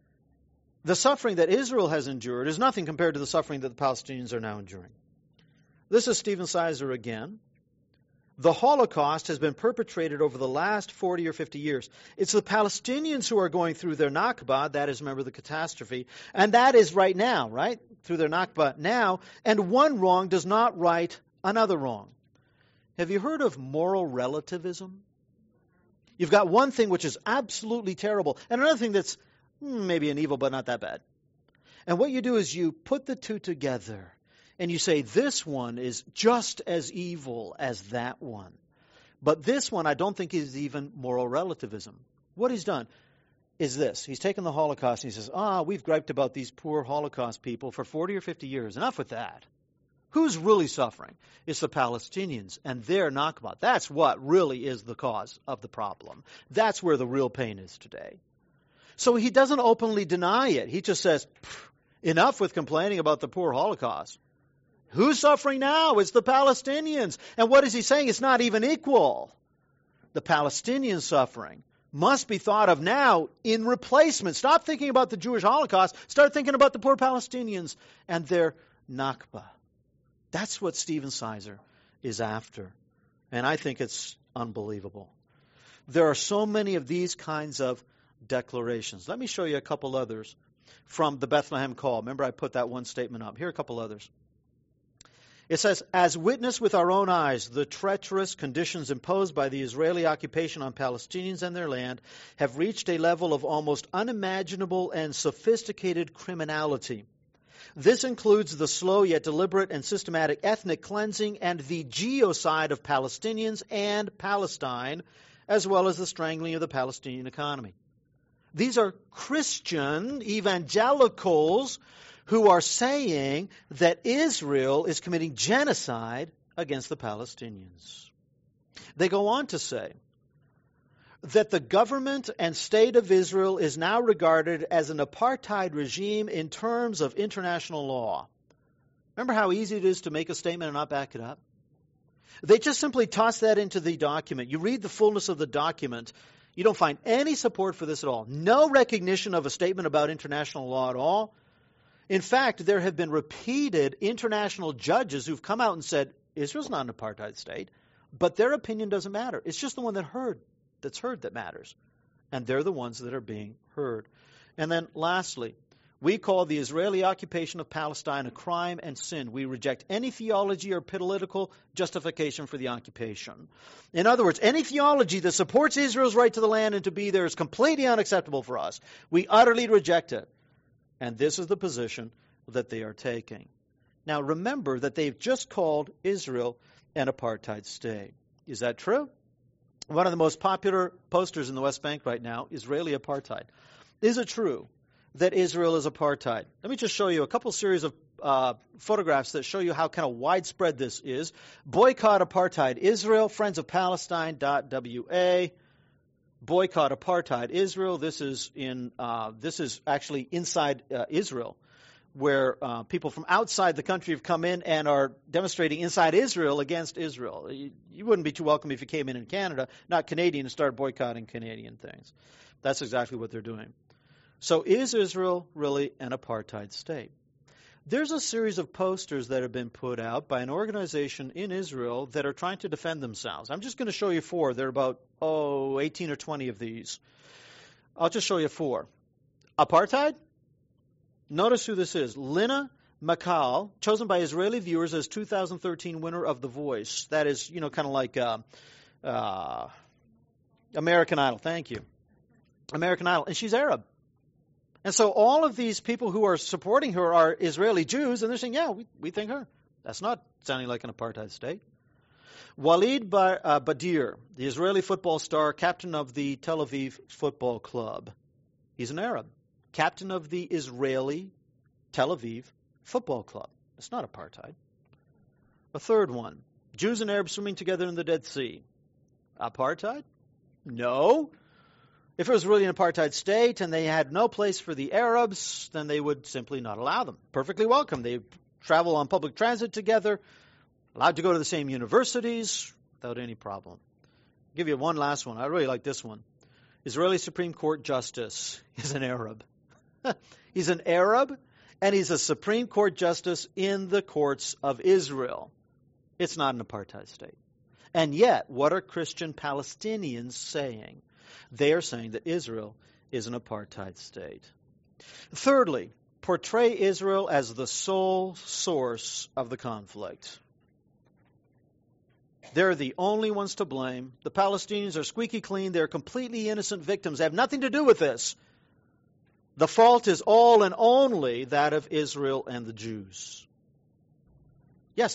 the suffering that Israel has endured is nothing compared to the suffering that the Palestinians are now enduring. This is Stephen Sizer again. The Holocaust has been perpetrated over the last forty or fifty years. It's the Palestinians who are going through their Nakba, that is, remember, the catastrophe, and that is right now, right? Through their Nakba now, and one wrong does not right another wrong. Have you heard of moral relativism? You've got one thing which is absolutely terrible, and another thing that's maybe an evil but not that bad. And what you do is you put the two together. And you say, this one is just as evil as that one. But this one I don't think is even moral relativism. What he's done is this. He's taken the Holocaust and he says, ah, we've griped about these poor Holocaust people for forty or fifty years. Enough with that. Who's really suffering? It's the Palestinians and their Nakba. That's what really is the cause of the problem. That's where the real pain is today. So he doesn't openly deny it. He just says, enough with complaining about the poor Holocaust. Who's suffering now? It's the Palestinians. And what is he saying? It's not even equal. The Palestinian suffering must be thought of now in replacement. Stop thinking about the Jewish Holocaust. Start thinking about the poor Palestinians and their Nakba. That's what Stephen Sizer is after. And I think it's unbelievable. There are so many of these kinds of declarations. Let me show you a couple others from the Bethlehem Call. Remember, I put that one statement up. Here are a couple others. It says, as witnessed with our own eyes, the treacherous conditions imposed by the Israeli occupation on Palestinians and their land have reached a level of almost unimaginable and sophisticated criminality. This includes the slow yet deliberate and systematic ethnic cleansing and the genocide of Palestinians and Palestine, as well as the strangling of the Palestinian economy. These are Christian evangelicals who are saying that Israel is committing genocide against the Palestinians. They go on to say that the government and state of Israel is now regarded as an apartheid regime in terms of international law. Remember how easy it is to make a statement and not back it up? They just simply toss that into the document. You read the fullness of the document, you don't find any support for this at all. No recognition of a statement about international law at all. In fact, there have been repeated international judges who've come out and said, Israel's not an apartheid state, but their opinion doesn't matter. It's just the one that heard, that's heard that matters. And they're the ones that are being heard. And then lastly, we call the Israeli occupation of Palestine a crime and sin. We reject any theology or political justification for the occupation. In other words, any theology that supports Israel's right to the land and to be there is completely unacceptable for us. We utterly reject it. And this is the position that they are taking. Now remember that they've just called Israel an apartheid state. Is that true? One of the most popular posters in the West Bank right now, Israeli apartheid. Is it true that Israel is apartheid? Let me just show you a couple series of uh, photographs that show you how kind of widespread this is. Boycott Apartheid Israel, Friends of Palestine dot W A. Boycott Apartheid Israel. This is in. Uh, this is actually inside uh, Israel, where uh, people from outside the country have come in and are demonstrating inside Israel against Israel. You, you wouldn't be too welcome if you came in in Canada, not Canadian, and started boycotting Canadian things. That's exactly what they're doing. So is Israel really an apartheid state? There's a series of posters that have been put out by an organization in Israel that are trying to defend themselves. I'm just going to show you four. There are about, oh, eighteen or twenty of these. I'll just show you four. Apartheid? Notice who this is. Lina Makal, chosen by Israeli viewers as two thousand thirteen winner of The Voice. That is, you know, kind of like uh, uh, American Idol. Thank you. American Idol. And she's Arab. And so all of these people who are supporting her are Israeli Jews, and they're saying, yeah, we, we think her. That's not sounding like an apartheid state. Walid ba- uh, Badir, the Israeli football star, captain of the Tel Aviv Football Club. He's an Arab. Captain of the Israeli Tel Aviv Football Club. It's not apartheid. A third one, Jews and Arabs swimming together in the Dead Sea. Apartheid? No. If it was really an apartheid state and they had no place for the Arabs, then they would simply not allow them. Perfectly welcome. They travel on public transit together, allowed to go to the same universities without any problem. I'll give you one last one. I really like this one. Israeli Supreme Court Justice is an Arab. He's an Arab, and he's a Supreme Court Justice in the courts of Israel. It's not an apartheid state. And yet, what are Christian Palestinians saying? They are saying that Israel is an apartheid state. Thirdly, portray Israel as the sole source of the conflict. They're the only ones to blame. The Palestinians are squeaky clean. They're completely innocent victims. They have nothing to do with this. The fault is all and only that of Israel and the Jews. Yes?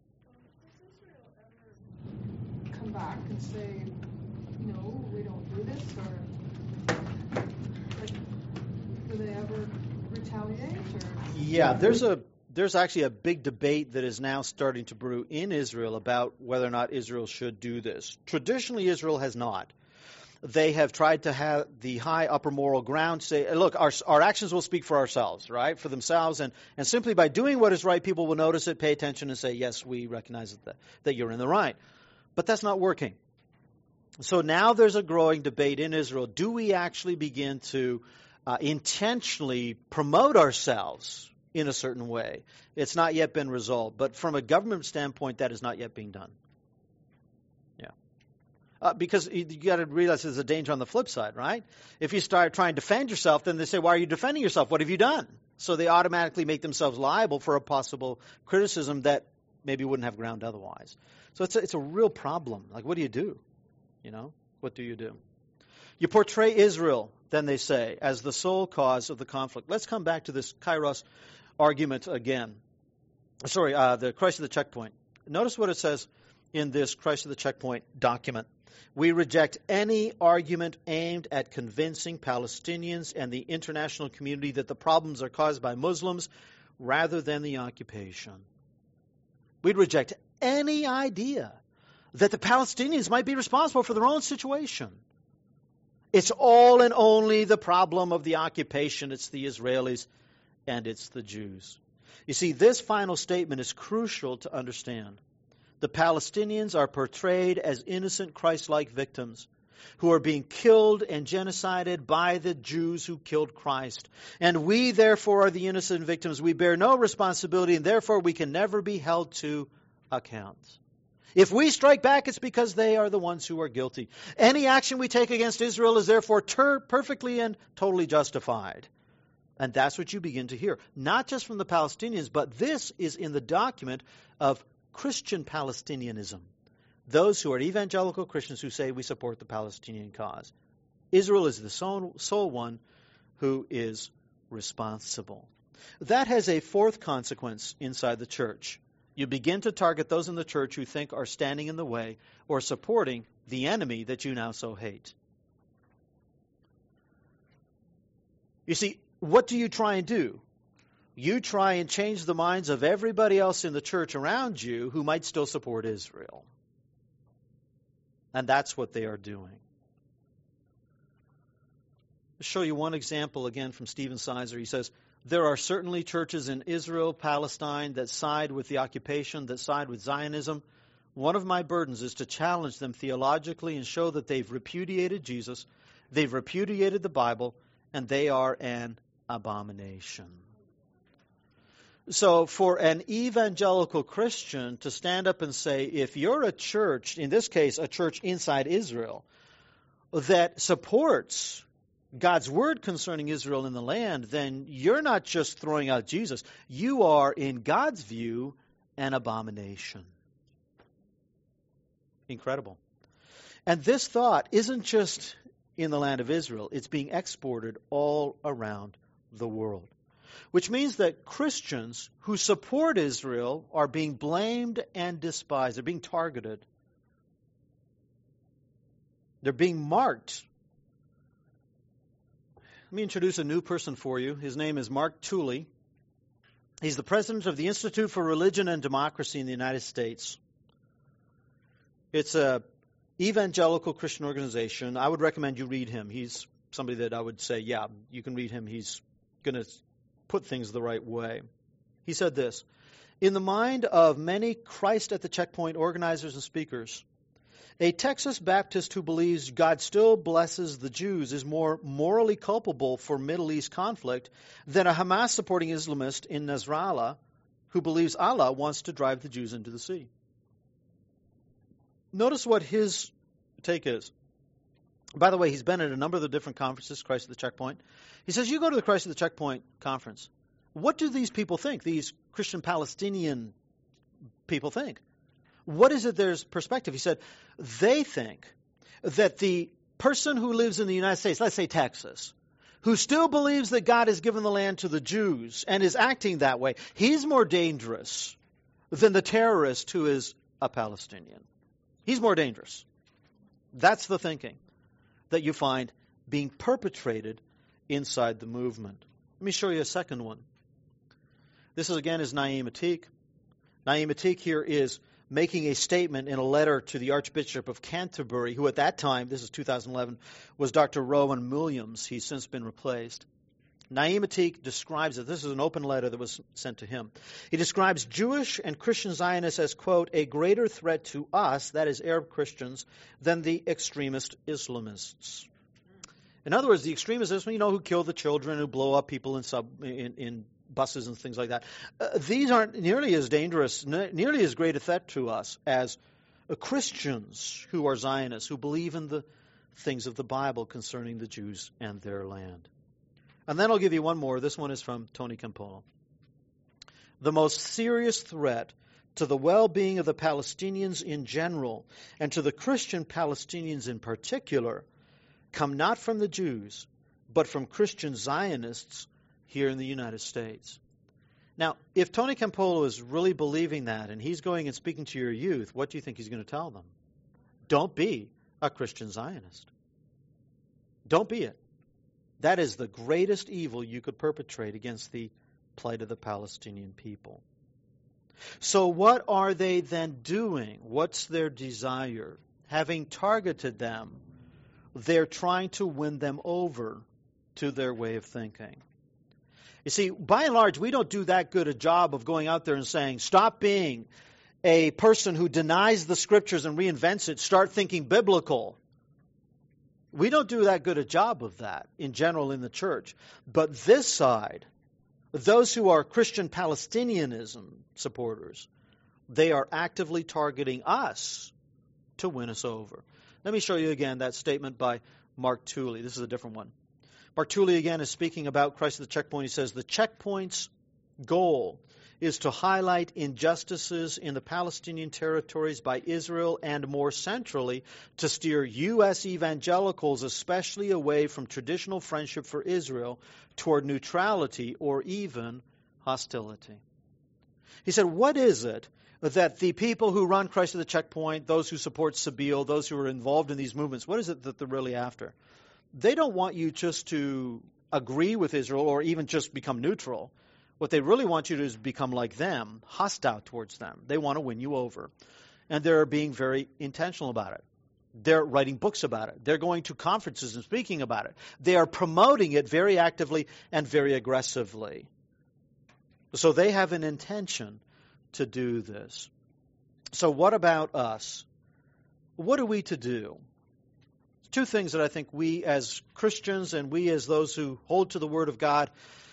Does Israel ever come back and say, no, we don't do this? Or like, do they ever retaliate? Or? Yeah, there's a there's actually a big debate that is now starting to brew in Israel about whether or not Israel should do this. Traditionally, Israel has not. They have tried to have the high upper moral ground, say, look, our our actions will speak for ourselves, right, for themselves, and, and simply by doing what is right, people will notice it, pay attention, and say, yes, we recognize that, that you're in the right. But that's not working. So now there's a growing debate in Israel. Do we actually begin to uh, intentionally promote ourselves in a certain way. It's not yet been resolved. But from a government standpoint, that is not yet being done. Yeah. Uh, because you, you got to realize there's a danger on the flip side, right? If you start trying to defend yourself, then they say, why are you defending yourself? What have you done? So they automatically make themselves liable for a possible criticism that maybe wouldn't have ground otherwise. So it's a, it's a real problem. Like, what do you do? You know, what do you do? You portray Israel, then they say, as the sole cause of the conflict. Let's come back to this Kairos argument again. Sorry, uh, the Christ of the Checkpoint. Notice what it says in this Christ of the Checkpoint document. We reject any argument aimed at convincing Palestinians and the international community that the problems are caused by Muslims rather than the occupation. We'd reject any idea that the Palestinians might be responsible for their own situation. It's all and only the problem of the occupation. It's the Israelis and it's the Jews. You see, this final statement is crucial to understand. The Palestinians are portrayed as innocent Christ-like victims who are being killed and genocided by the Jews who killed Christ. And we, therefore, are the innocent victims. We bear no responsibility, and therefore we can never be held to account. If we strike back, it's because they are the ones who are guilty. Any action we take against Israel is therefore ter- perfectly and totally justified. And that's what you begin to hear. Not just from the Palestinians, but this is in the document of Christian Palestinianism. Those who are evangelical Christians who say we support the Palestinian cause. Israel is the sole, sole one who is responsible. That has a fourth consequence inside the church. You begin to target those in the church who think are standing in the way or supporting the enemy that you now so hate. You see, what do you try and do? You try and change the minds of everybody else in the church around you who might still support Israel. And that's what they are doing. I'll show you one example again from Stephen Sizer. He says, there are certainly churches in Israel, Palestine, that side with the occupation, that side with Zionism. One of my burdens is to challenge them theologically and show that they've repudiated Jesus, they've repudiated the Bible, and they are an abomination. So for an evangelical Christian to stand up and say, if you're a church, in this case a church inside Israel, that supports God's word concerning Israel in the land, then you're not just throwing out Jesus. You are, in God's view, an abomination. Incredible. And this thought isn't just in the land of Israel. It's being exported all around the world. Which means that Christians who support Israel are being blamed and despised. They're being targeted. They're being marked. Let me introduce a new person for you. His name is Mark Tooley. He's the president of the Institute for Religion and Democracy in the United States. It's a evangelical Christian organization. I would recommend you read him. He's somebody that I would say, yeah, you can read him. He's going to put things the right way. He said this, in the mind of many Christ at the Checkpoint organizers and speakers, a Texas Baptist who believes God still blesses the Jews is more morally culpable for Middle East conflict than a Hamas-supporting Islamist in Nasrallah who believes Allah wants to drive the Jews into the sea. Notice what his take is. By the way, he's been at a number of the different conferences, Christ at the Checkpoint. He says, you go to the Christ at the Checkpoint conference. What do these people think, these Christian Palestinian people think? What is it their perspective? He said, they think that the person who lives in the United States, let's say Texas, who still believes that God has given the land to the Jews and is acting that way, he's more dangerous than the terrorist who is a Palestinian. He's more dangerous. That's the thinking that you find being perpetrated inside the movement. Let me show you a second one. This is again is Naim Atik. Naim Atik here is making a statement in a letter to the Archbishop of Canterbury, who at that time, this is two thousand eleven, was Doctor Rowan Williams. He's since been replaced. Naim Atik describes it. This is an open letter that was sent to him. He describes Jewish and Christian Zionists as, quote, a greater threat to us, that is Arab Christians, than the extremist Islamists. In other words, the extremists, you know, who kill the children, who blow up people in sub in, in buses and things like that. Uh, these aren't nearly as dangerous, ne- nearly as great a threat to us as uh, Christians who are Zionists, who believe in the things of the Bible concerning the Jews and their land. And then I'll give you one more. This one is from Tony Campolo. The most serious threat to the well-being of the Palestinians in general and to the Christian Palestinians in particular come not from the Jews, but from Christian Zionists here in the United States. Now, if Tony Campolo is really believing that and he's going and speaking to your youth, what do you think he's going to tell them? Don't be a Christian Zionist. Don't be it. That is the greatest evil you could perpetrate against the plight of the Palestinian people. So what are they then doing? What's their desire? Having targeted them, they're trying to win them over to their way of thinking. You see, by and large, we don't do that good a job of going out there and saying, stop being a person who denies the Scriptures and reinvents it, start thinking biblical. We don't do that good a job of that in general in the church. But this side, those who are Christian Palestinianism supporters, they are actively targeting us to win us over. Let me show you again that statement by Mark Tooley. This is a different one. Mark Tooley again is speaking about Christ at the checkpoint. He says, the checkpoint's goal is to highlight injustices in the Palestinian territories by Israel and, more centrally, to steer U S evangelicals especially away from traditional friendship for Israel toward neutrality or even hostility. He said, what is it that the people who run Christ at the Checkpoint, those who support Sabeel, those who are involved in these movements, what is it that they're really after? They don't want you just to agree with Israel or even just become neutral. What they really want you to do is become like them, hostile towards them. They want to win you over. And they're being very intentional about it. They're writing books about it. They're going to conferences and speaking about it. They are promoting it very actively and very aggressively. So they have an intention to do this. So what about us? What are we to do? Two things that I think we as Christians and we as those who hold to the Word of God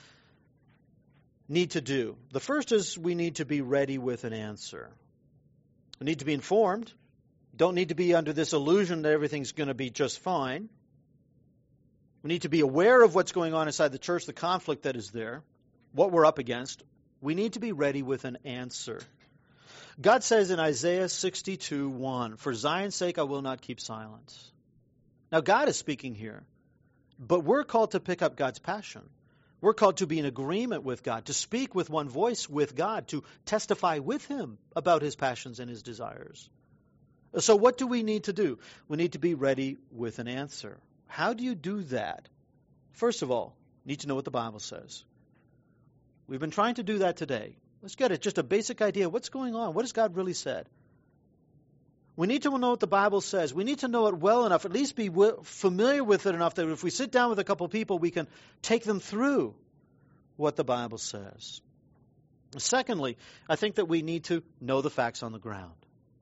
need to do. The first is we need to be ready with an answer. We need to be informed. Don't need to be under this illusion that everything's going to be just fine. We need to be aware of what's going on inside the church, the conflict that is there, what we're up against. We need to be ready with an answer. God says in Isaiah sixty-two one, for Zion's sake I will not keep silence. Now God is speaking here, but we're called to pick up God's passion. We're called to be in agreement with God, to speak with one voice with God, to testify with Him about His passions and His desires. So what do we need to do? We need to be ready with an answer. How do you do that? First of all, you need to know what the Bible says. We've been trying to do that today. Let's get it, just a basic idea. What's going on? What has God really said? We need to know what the Bible says. We need to know it well enough, at least be familiar with it enough that if we sit down with a couple of people, we can take them through what the Bible says. Secondly, I think that we need to know the facts on the ground.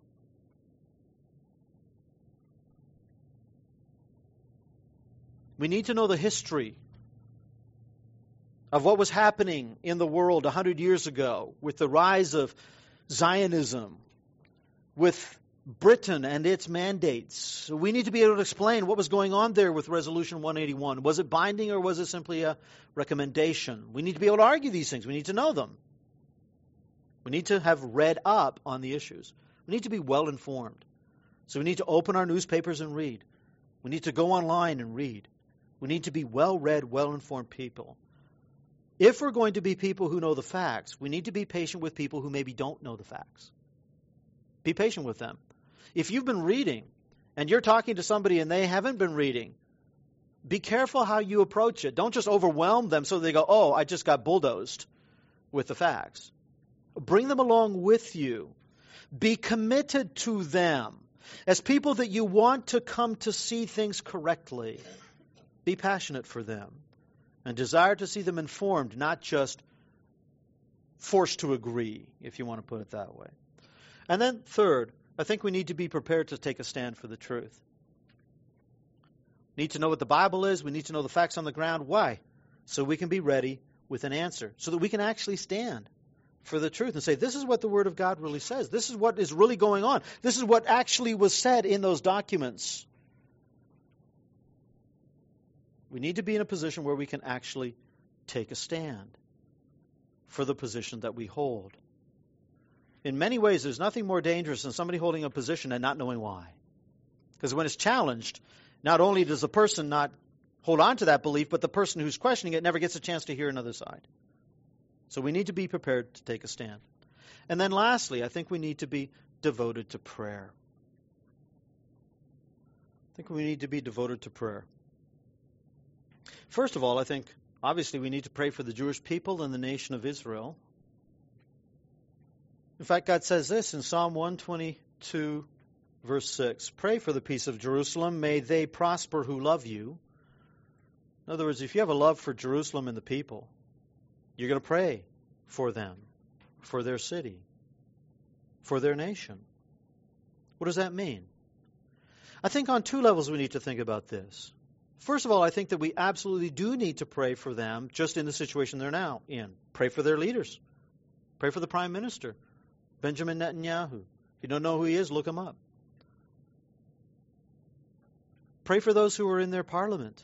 We need to know the history of what was happening in the world a hundred years ago with the rise of Zionism, with Britain and its mandates. We need to be able to explain what was going on there with Resolution one eighty-one. Was it binding or was it simply a recommendation? We need to be able to argue these things. We need to know them. We need to have read up on the issues. We need to be well informed. So we need to open our newspapers and read. We need to go online and read. We need to be well-read, well-informed people. If we're going to be people who know the facts, we need to be patient with people who maybe don't know the facts. Be patient with them. If you've been reading and you're talking to somebody and they haven't been reading, be careful how you approach it. Don't just overwhelm them so they go, oh, I just got bulldozed with the facts. Bring them along with you. Be committed to them as people that you want to come to see things correctly. Be passionate for them and desire to see them informed, not just forced to agree, if you want to put it that way. And then third, I think we need to be prepared to take a stand for the truth. We need to know what the Bible is. We need to know the facts on the ground. Why? So we can be ready with an answer so that we can actually stand for the truth and say, this is what the Word of God really says. This is what is really going on. This is what actually was said in those documents. We need to be in a position where we can actually take a stand for the position that we hold. In many ways, there's nothing more dangerous than somebody holding a position and not knowing why. Because when it's challenged, not only does the person not hold on to that belief, but the person who's questioning it never gets a chance to hear another side. So we need to be prepared to take a stand. And then lastly, I think we need to be devoted to prayer. I think we need to be devoted to prayer. First of all, I think, obviously, we need to pray for the Jewish people and the nation of Israel. In fact, God says this in Psalm one twenty-two, verse six. Pray for the peace of Jerusalem. May they prosper who love you. In other words, if you have a love for Jerusalem and the people, you're going to pray for them, for their city, for their nation. What does that mean? I think on two levels we need to think about this. First of all, I think that we absolutely do need to pray for them just in the situation they're now in. Pray for their leaders. Pray for the prime minister, Benjamin Netanyahu. If you don't know who he is, look him up. Pray for those who are in their parliament.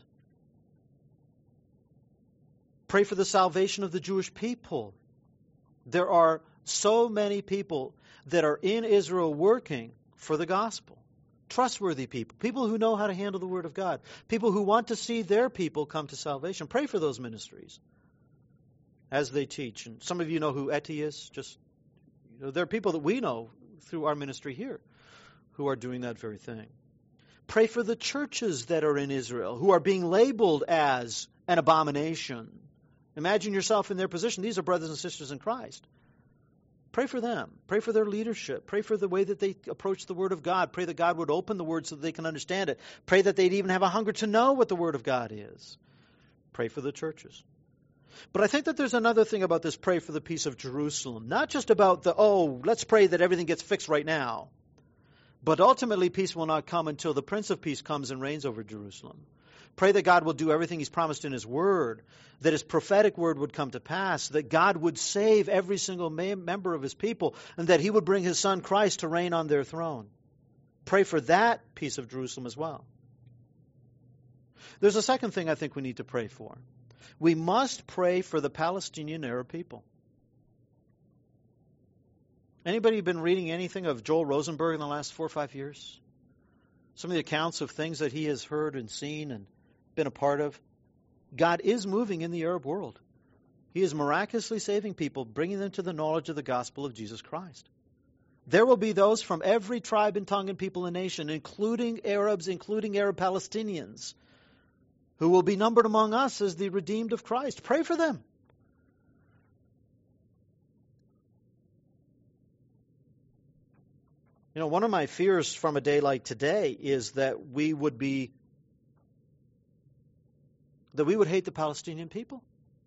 Pray for the salvation of the Jewish people. There are so many people that are in Israel working for the gospel. Trustworthy people, people who know how to handle the Word of God, people who want to see their people come to salvation. Pray for those ministries as they teach. And some of you know who Eti is. Just, you know, there are people that we know through our ministry here who are doing that very thing. Pray for the churches that are in Israel who are being labeled as an abomination. Imagine yourself in their position. These are brothers and sisters in Christ. Pray for them. Pray for their leadership. Pray for the way that they approach the Word of God. Pray that God would open the Word so that they can understand it. Pray that they'd even have a hunger to know what the Word of God is. Pray for the churches. But I think that there's another thing about this pray for the peace of Jerusalem. Not just about the, oh, let's pray that everything gets fixed right now. But ultimately, peace will not come until the Prince of Peace comes and reigns over Jerusalem. Pray that God will do everything He's promised in His Word, that His prophetic word would come to pass, that God would save every single member of His people, and that He would bring His Son Christ to reign on their throne. Pray for that peace of Jerusalem as well. There's a second thing I think we need to pray for. We must pray for the Palestinian Arab people. Anybody been reading anything of Joel Rosenberg in the last four or five years? Some of the accounts of things that he has heard and seen and been a part of. God is moving in the Arab world. He is miraculously saving people, bringing them to the knowledge of the gospel of Jesus Christ. There will be those from every tribe and tongue and people and nation, including Arabs, including Arab Palestinians, who will be numbered among us as the redeemed of Christ. Pray for them. You know, one of my fears from a day like today is that we would be, that we would hate the Palestinian people.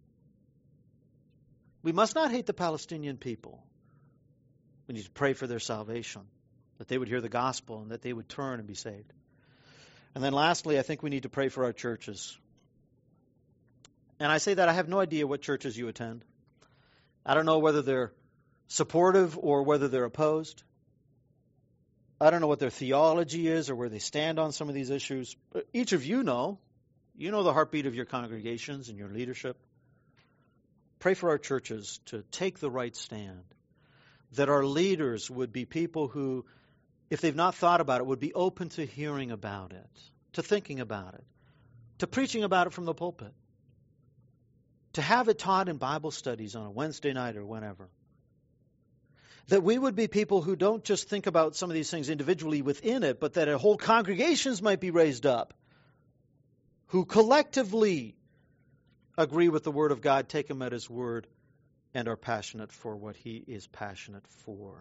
We must not hate the Palestinian people. We need to pray for their salvation, that they would hear the gospel and that they would turn and be saved. And then lastly, I think we need to pray for our churches. And I say that I have no idea what churches you attend. I don't know whether they're supportive or whether they're opposed. I don't know what their theology is or where they stand on some of these issues. But each of you know. You know the heartbeat of your congregations and your leadership. Pray for our churches to take the right stand. That our leaders would be people who, if they've not thought about it, would be open to hearing about it, to thinking about it, to preaching about it from the pulpit, to have it taught in Bible studies on a Wednesday night or whenever. That we would be people who don't just think about some of these things individually within it, but that whole congregations might be raised up, who collectively agree with the Word of God, take Him at His word, and are passionate for what He is passionate for.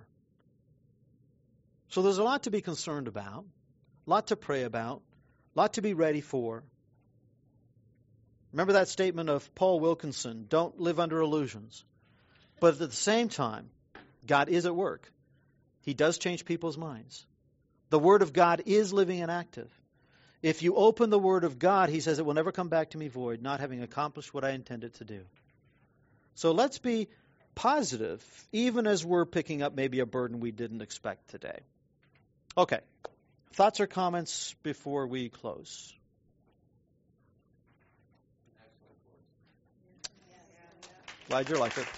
So there's a lot to be concerned about, a lot to pray about, a lot to be ready for. Remember that statement of Paul Wilkinson, don't live under illusions. But at the same time, God is at work. He does change people's minds. The Word of God is living and active. If you open the Word of God, He says it will never come back to me void, not having accomplished what I intended to do. So let's be positive, even as we're picking up maybe a burden we didn't expect today. Okay. Thoughts or comments before we close? Glad you like it.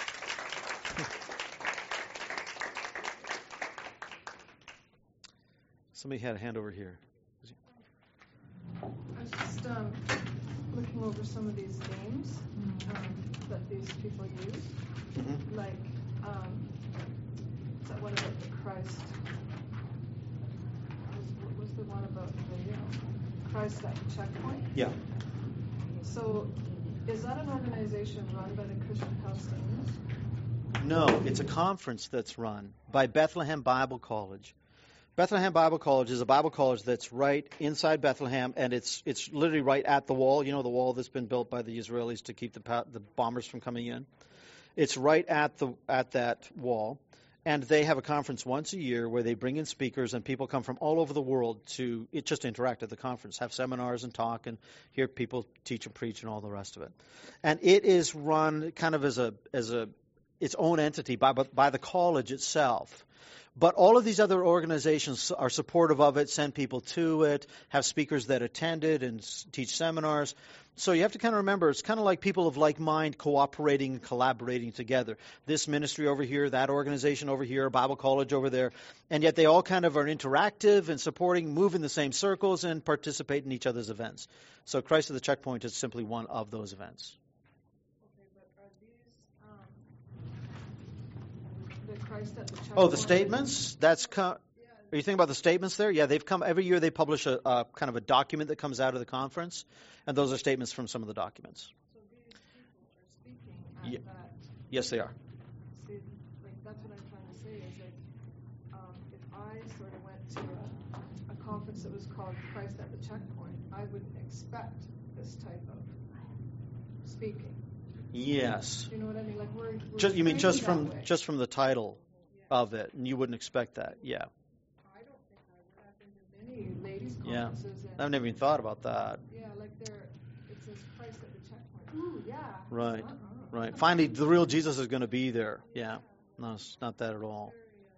Somebody had a hand over here. I was just um, looking over some of these names um, that these people use. Mm-hmm. Like, um, is that one about the Christ? Was, what was the one about the uh, Christ at the checkpoint? Yeah. So, is that an organization run by the Christian Palestinians? No, it's a conference that's run by Bethlehem Bible College. Bethlehem Bible College is a Bible college that's right inside Bethlehem, and it's it's literally right at the wall. You know, the wall that's been built by the Israelis to keep the pa- the bombers from coming in. It's right at the at that wall, and they have a conference once a year where they bring in speakers, and people come from all over the world to it just interact at the conference, have seminars and talk, and hear people teach and preach and all the rest of it. And it is run kind of as a as a its own entity by by the college itself. But all of these other organizations are supportive of it, send people to it, have speakers that attend it and s- teach seminars. So you have to kind of remember, it's kind of like people of like mind cooperating and collaborating together. This ministry over here, that organization over here, Bible college over there. And yet they all kind of are interactive and supporting, move in the same circles, and participate in each other's events. So Christ at the Checkpoint is simply one of those events. Okay, but are these um, the Christ at the checkpoint? Oh, the statements? That's co- Yeah. Are you thinking about the statements there? Yeah, they've come every year. They publish a, a kind of a document that comes out of the conference, and those are statements from some of the documents. So these people are speaking at Yeah. that. Yes, they are. See, like that's what I'm trying to say is like, um, if I sort of went to a, a conference that was called Christ at the Checkpoint, I wouldn't expect this type of speaking. Yes. Do you know what I mean? Like we're, we're Just, you mean just trained from that way. just from the title Yeah. of it, and you wouldn't expect that? Yeah. I don't think I would. I've been to many ladies' Yeah. conferences and I've never even thought about that. yeah, like there, it says Christ at the Checkpoint. Ooh, yeah. Right. Uh-uh. Right. Finally, the real Jesus is going to be there. Yeah. No, it's not that at all.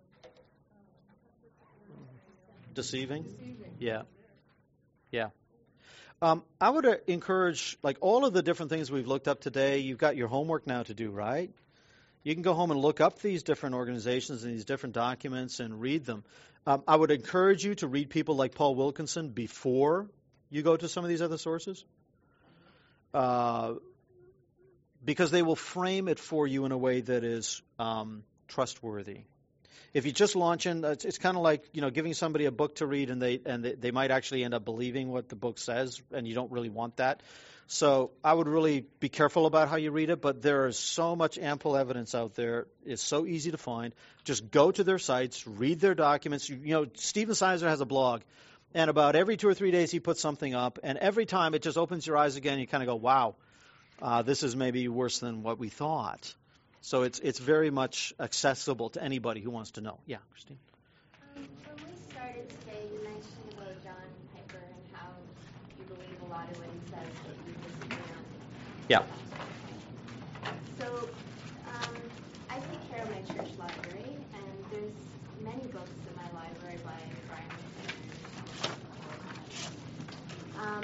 Deceiving? Deceiving. Yeah. Yeah. Um, I would uh, encourage, like all of the different things we've looked up today, you've got your homework now to do, right? You can go home and look up these different organizations and these different documents and read them. Um, I would encourage you to read people like Paul Wilkinson before you go to some of these other sources, uh, because they will frame it for you in a way that is um, trustworthy. If you just launch in, it's, it's kind of like, you know, giving somebody a book to read, and they and they, they might actually end up believing what the book says, and you don't really want that. So I would really be careful about how you read it, but there is so much ample evidence out there. It's so easy to find. Just go to their sites, read their documents. You, you know, Stephen Sizer has a blog, and about every two or three days he puts something up, and every time it just opens your eyes again. You kind of go, wow, uh, this is maybe worse than what we thought. So it's it's very much accessible to anybody who wants to know. Yeah, Christine? Um, when we started today, you mentioned about John Piper and how you believe a lot of what he says that you disagree on. Yeah. So, um, I take care of my church library, and there's many books in my library by Brian McKenna. Um,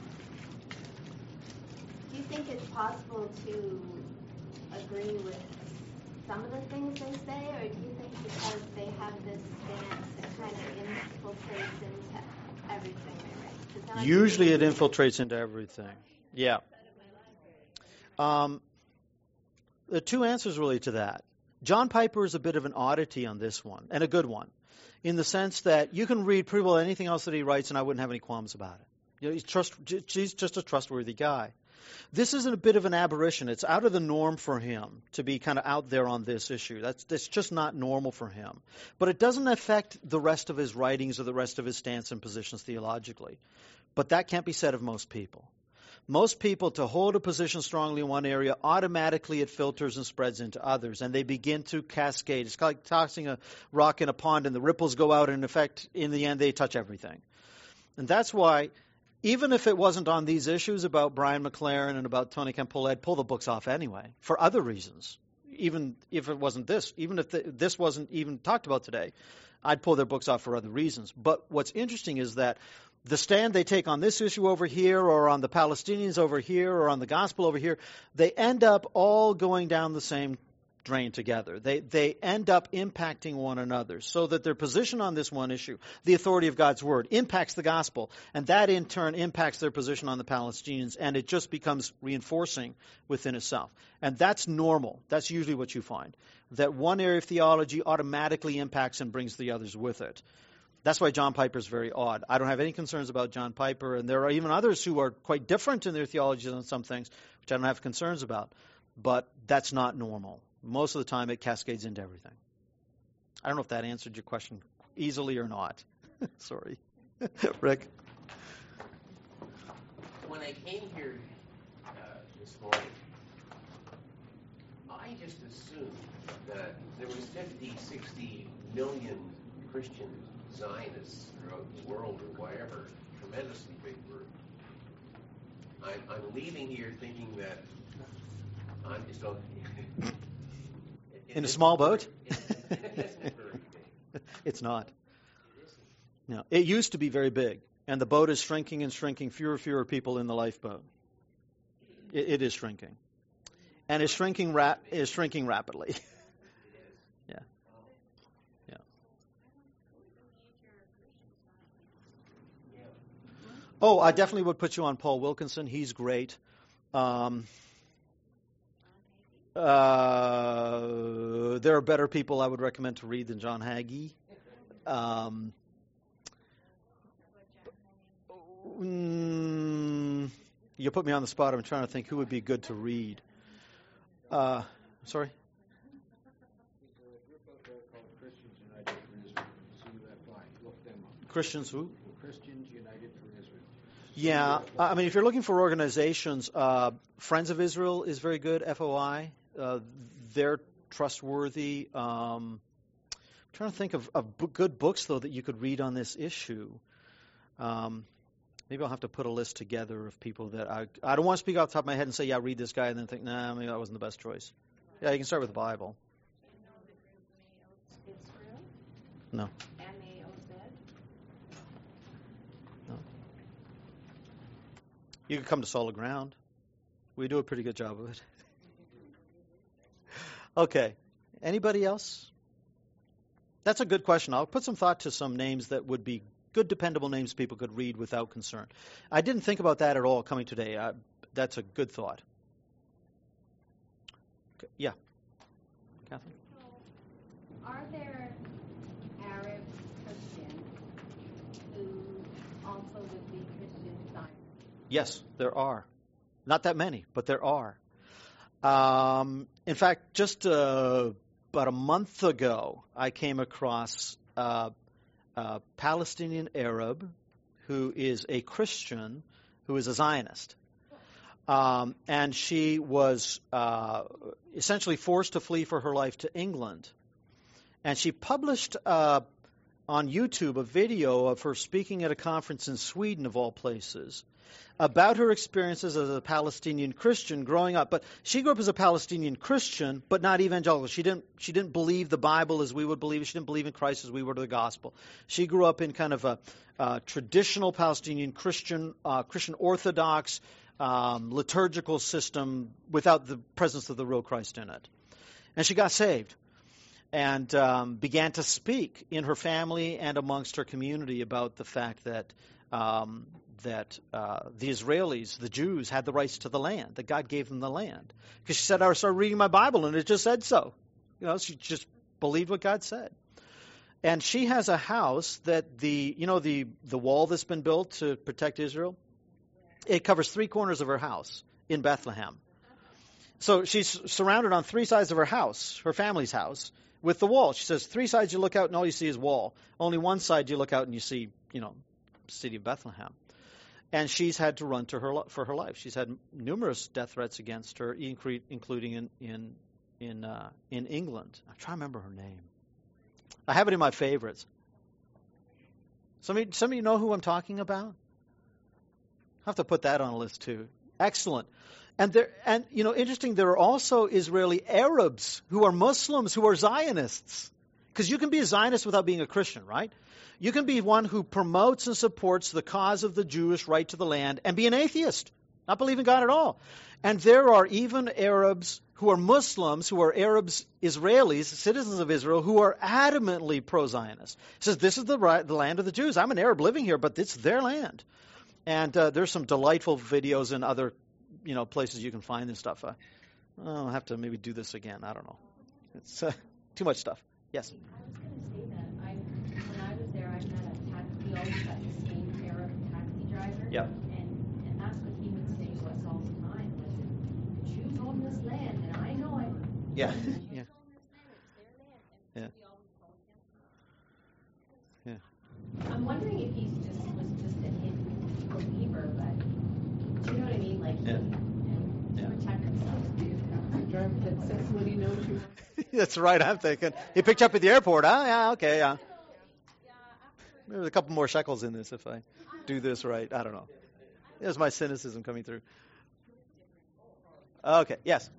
do you think it's possible to agree with some of the things they say, or do you think because they have this stance, it kind of infiltrates into everything they write? Does that make Usually it sense? infiltrates into everything. Yeah. Um, there are two answers really to that. John Piper is a bit of an oddity on this one, and a good one, in the sense that you can read pretty well anything else that he writes, and I wouldn't have any qualms about it. You know, he's, trust, he's just a trustworthy guy. This isn't a bit of an aberration. It's out of the norm for him to be kind of out there on this issue. That's, that's just not normal for him. But it doesn't affect the rest of his writings or the rest of his stance and positions theologically. But that can't be said of most people. Most people, to hold a position strongly in one area, automatically it filters and spreads into others, and they begin to cascade. It's like tossing a rock in a pond, and the ripples go out, and in effect, in the end, they touch everything. And that's why even if it wasn't on these issues about Brian McLaren and about Tony Campolo, I'd pull the books off anyway for other reasons. Even if it wasn't this, even if the, this wasn't even talked about today, I'd pull their books off for other reasons. But what's interesting is that the stand they take on this issue over here, or on the Palestinians over here, or on the gospel over here, they end up all going down the same drain together. They they end up impacting one another, so that their position on this one issue, the authority of God's word, impacts the gospel, and that in turn impacts their position on the Palestinians, and it just becomes reinforcing within itself. And that's normal. That's usually what you find, that one area of theology automatically impacts and brings the others with it. That's why John Piper is very odd. I don't have any concerns about John Piper, and there are even others who are quite different in their theologies on some things, which I don't have concerns about. But that's not normal. Most of the time, it cascades into everything. I don't know if that answered your question easily or not. Sorry. Rick? When I came here uh, this morning, I just assumed that there was fifty, sixty million Christian Zionists throughout the world or whatever. Tremendously big group. I'm, I'm leaving here thinking that I'm just on... In a small boat? It's not. No, it used to be very big, and the boat is shrinking and shrinking. Fewer and fewer people in the lifeboat. It, it is shrinking, and it's shrinking. Ra- is shrinking rapidly. Yeah, yeah. Oh, I definitely would put you on Paul Wilkinson. He's great. Um, Uh, there are better people I would recommend to read than John Hagee. Um, mm, you put me on the spot. I'm trying to think who would be good to read. Uh, sorry? Christians who? Christians United for Israel. Yeah, I mean, if you're looking for organizations, uh, Friends of Israel is very good, F O I. Uh, they're trustworthy. Um, I'm trying to think of, of b- good books, though, that you could read on this issue. Um, maybe I'll have to put a list together of people that I... I don't want to speak off the top of my head and say, yeah, read this guy, and then think, nah, maybe that wasn't the best choice. Yeah, you can start with the Bible. No. No. You could come to Solid Ground. We do a pretty good job of it. Okay. Anybody else? That's a good question. I'll put some thought to some names that would be good, dependable names people could read without concern. I didn't think about that at all coming today. I, that's a good thought. Okay. Yeah. Catherine? Are there Arab Christians who also would be Christian Zionists? Yes, there are. Not that many, but there are. Um, in fact, just uh, about a month ago, I came across uh, a Palestinian Arab who is a Christian who is a Zionist. Um, and she was uh, essentially forced to flee for her life to England. And she published uh, on YouTube a video of her speaking at a conference in Sweden, of all places, about her experiences as a Palestinian Christian growing up. But she grew up as a Palestinian Christian, but not evangelical. She didn't she didn't believe the Bible as we would believe it. She didn't believe in Christ as we would the gospel. She grew up in kind of a uh, traditional Palestinian Christian, uh, Christian Orthodox um, liturgical system without the presence of the real Christ in it. And she got saved and um, began to speak in her family and amongst her community about the fact that um, that uh, the Israelis, the Jews, had the rights to the land, that God gave them the land. Because she said, I started reading my Bible, and it just said so. You know, she just believed what God said. And she has a house that the, you know, the, the wall that's been built to protect Israel, it covers three corners of her house in Bethlehem. So she's surrounded on three sides of her house, her family's house, with the wall. She says, three sides you look out and all you see is wall. Only one side you look out and you see, you know, city of Bethlehem. And she's had to run to her for her life. She's had numerous death threats against her, including in in in, uh, in England. I'm trying to remember her name. I have it in my favorites. Some of you, some of you know who I'm talking about? have to put that on a list too. Excellent. And there, and you know, interesting. There are also Israeli Arabs who are Muslims who are Zionists. Because you can be a Zionist without being a Christian, right? You can be one who promotes and supports the cause of the Jewish right to the land and be an atheist, not believe in God at all. And there are even Arabs who are Muslims, who are Arabs, Israelis, citizens of Israel, who are adamantly pro-Zionist. He says, this is the, right, the land of the Jews. I'm an Arab living here, but it's their land. And uh, there's some delightful videos in other you know, places you can find this stuff. Uh, I'll have to maybe do this again. I don't know. It's uh, too much stuff. Yes? I was going to say that. I, when I was there, I met a taxi. We always got the same Arab taxi driver. Yeah. And, and that's what he would say to us all the time was, the Jews own this land, and I know it. Yeah. The Jews Yeah. own this land, it's their land. And Yeah. we always called him. Yeah. I'm wondering if he's just was just a hidden believer, but do you know what I mean? Like, he, Yeah. and Yeah. protect himself. Driver that says what he knows you. That's right, I'm thinking. He picked you up at the airport. Oh, yeah, okay, yeah. There's a couple more shekels in this if I do this right. I don't know. There's my cynicism coming through. Okay, yes.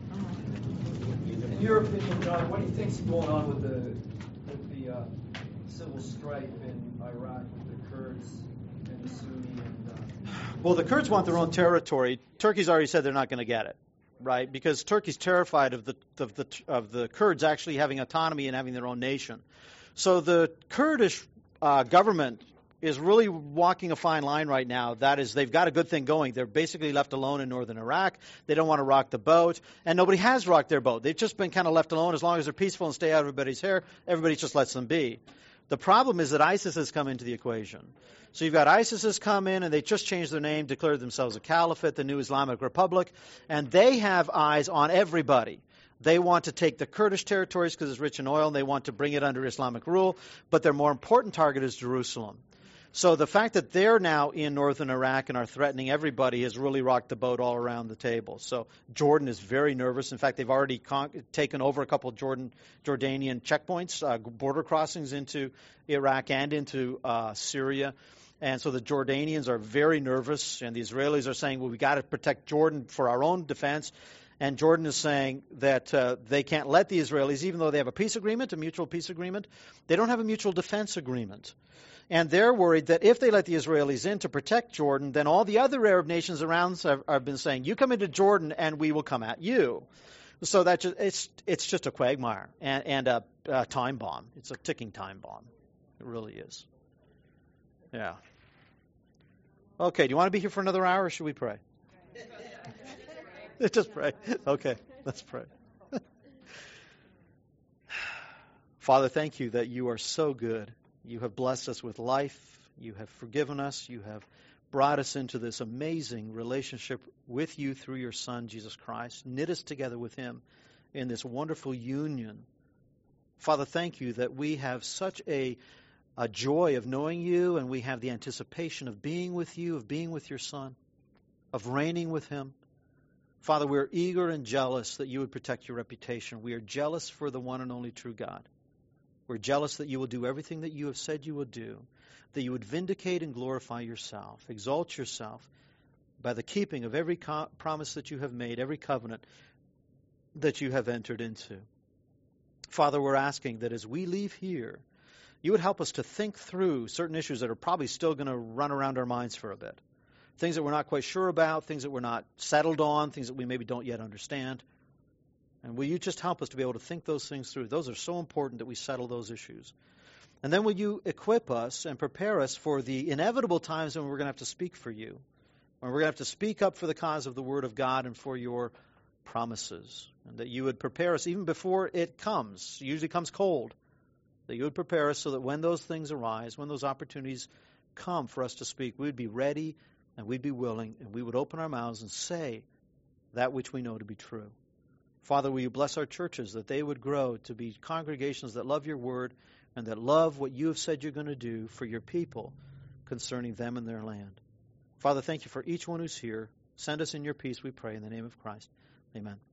In your opinion, John, what do you think's going on with the with the uh, civil strife in Iraq with the Kurds and the Sunni? And, uh... Well, the Kurds want their own territory. Turkey's already said they're not going to get it, right? Because Turkey's terrified of the of the of the Kurds actually having autonomy and having their own nation. So the Kurdish uh, government is really walking a fine line right now. That is, they've got a good thing going. They're basically left alone in northern Iraq. They don't want to rock the boat, and nobody has rocked their boat. They've just been kind of left alone. As long as they're peaceful and stay out of everybody's hair, everybody just lets them be. The problem is that ISIS has come into the equation. So you've got ISIS has come in, and they just changed their name, declared themselves a caliphate, the new Islamic Republic, and they have eyes on everybody. They want to take the Kurdish territories because it's rich in oil, and they want to bring it under Islamic rule, but their more important target is Jerusalem. So the fact that they're now in northern Iraq and are threatening everybody has really rocked the boat all around the table. So Jordan is very nervous. In fact, they've already con- taken over a couple of Jordan Jordanian checkpoints, uh, border crossings into Iraq and into uh, Syria. And so the Jordanians are very nervous, and the Israelis are saying, well, we got to protect Jordan for our own defense. And Jordan is saying that uh, they can't let the Israelis, even though they have a peace agreement, a mutual peace agreement, they don't have a mutual defense agreement. And they're worried that if they let the Israelis in to protect Jordan, then all the other Arab nations around have, have been saying, you come into Jordan and we will come at you. So that just, it's it's just a quagmire and, and a, a time bomb. It's a ticking time bomb. It really is. Yeah. Okay, do you want to be here for another hour or should we pray? Just pray. Okay, let's pray. Father, thank you that you are so good. You have blessed us with life. You have forgiven us. You have brought us into this amazing relationship with you through your Son, Jesus Christ. Knit us together with him in this wonderful union. Father, thank you that we have such a, a joy of knowing you, and we have the anticipation of being with you, of being with your Son, of reigning with him. Father, we're eager and jealous that you would protect your reputation. We are jealous for the one and only true God. We're jealous that you will do everything that you have said you will do, that you would vindicate and glorify yourself, exalt yourself by the keeping of every co- promise that you have made, every covenant that you have entered into. Father, we're asking that as we leave here, you would help us to think through certain issues that are probably still going to run around our minds for a bit. Things that we're not quite sure about, things that we're not settled on, things that we maybe don't yet understand. And will you just help us to be able to think those things through? Those are so important that we settle those issues. And then will you equip us and prepare us for the inevitable times when we're going to have to speak for you, when we're going to have to speak up for the cause of the Word of God and for your promises, and that you would prepare us even before it comes. It usually comes cold. That you would prepare us so that when those things arise, when those opportunities come for us to speak, we would be ready and we'd be willing, and we would open our mouths and say that which we know to be true. Father, will you bless our churches, that they would grow to be congregations that love your word and that love what you have said you're going to do for your people concerning them and their land. Father, thank you for each one who's here. Send us in your peace, we pray, in the name of Christ. Amen.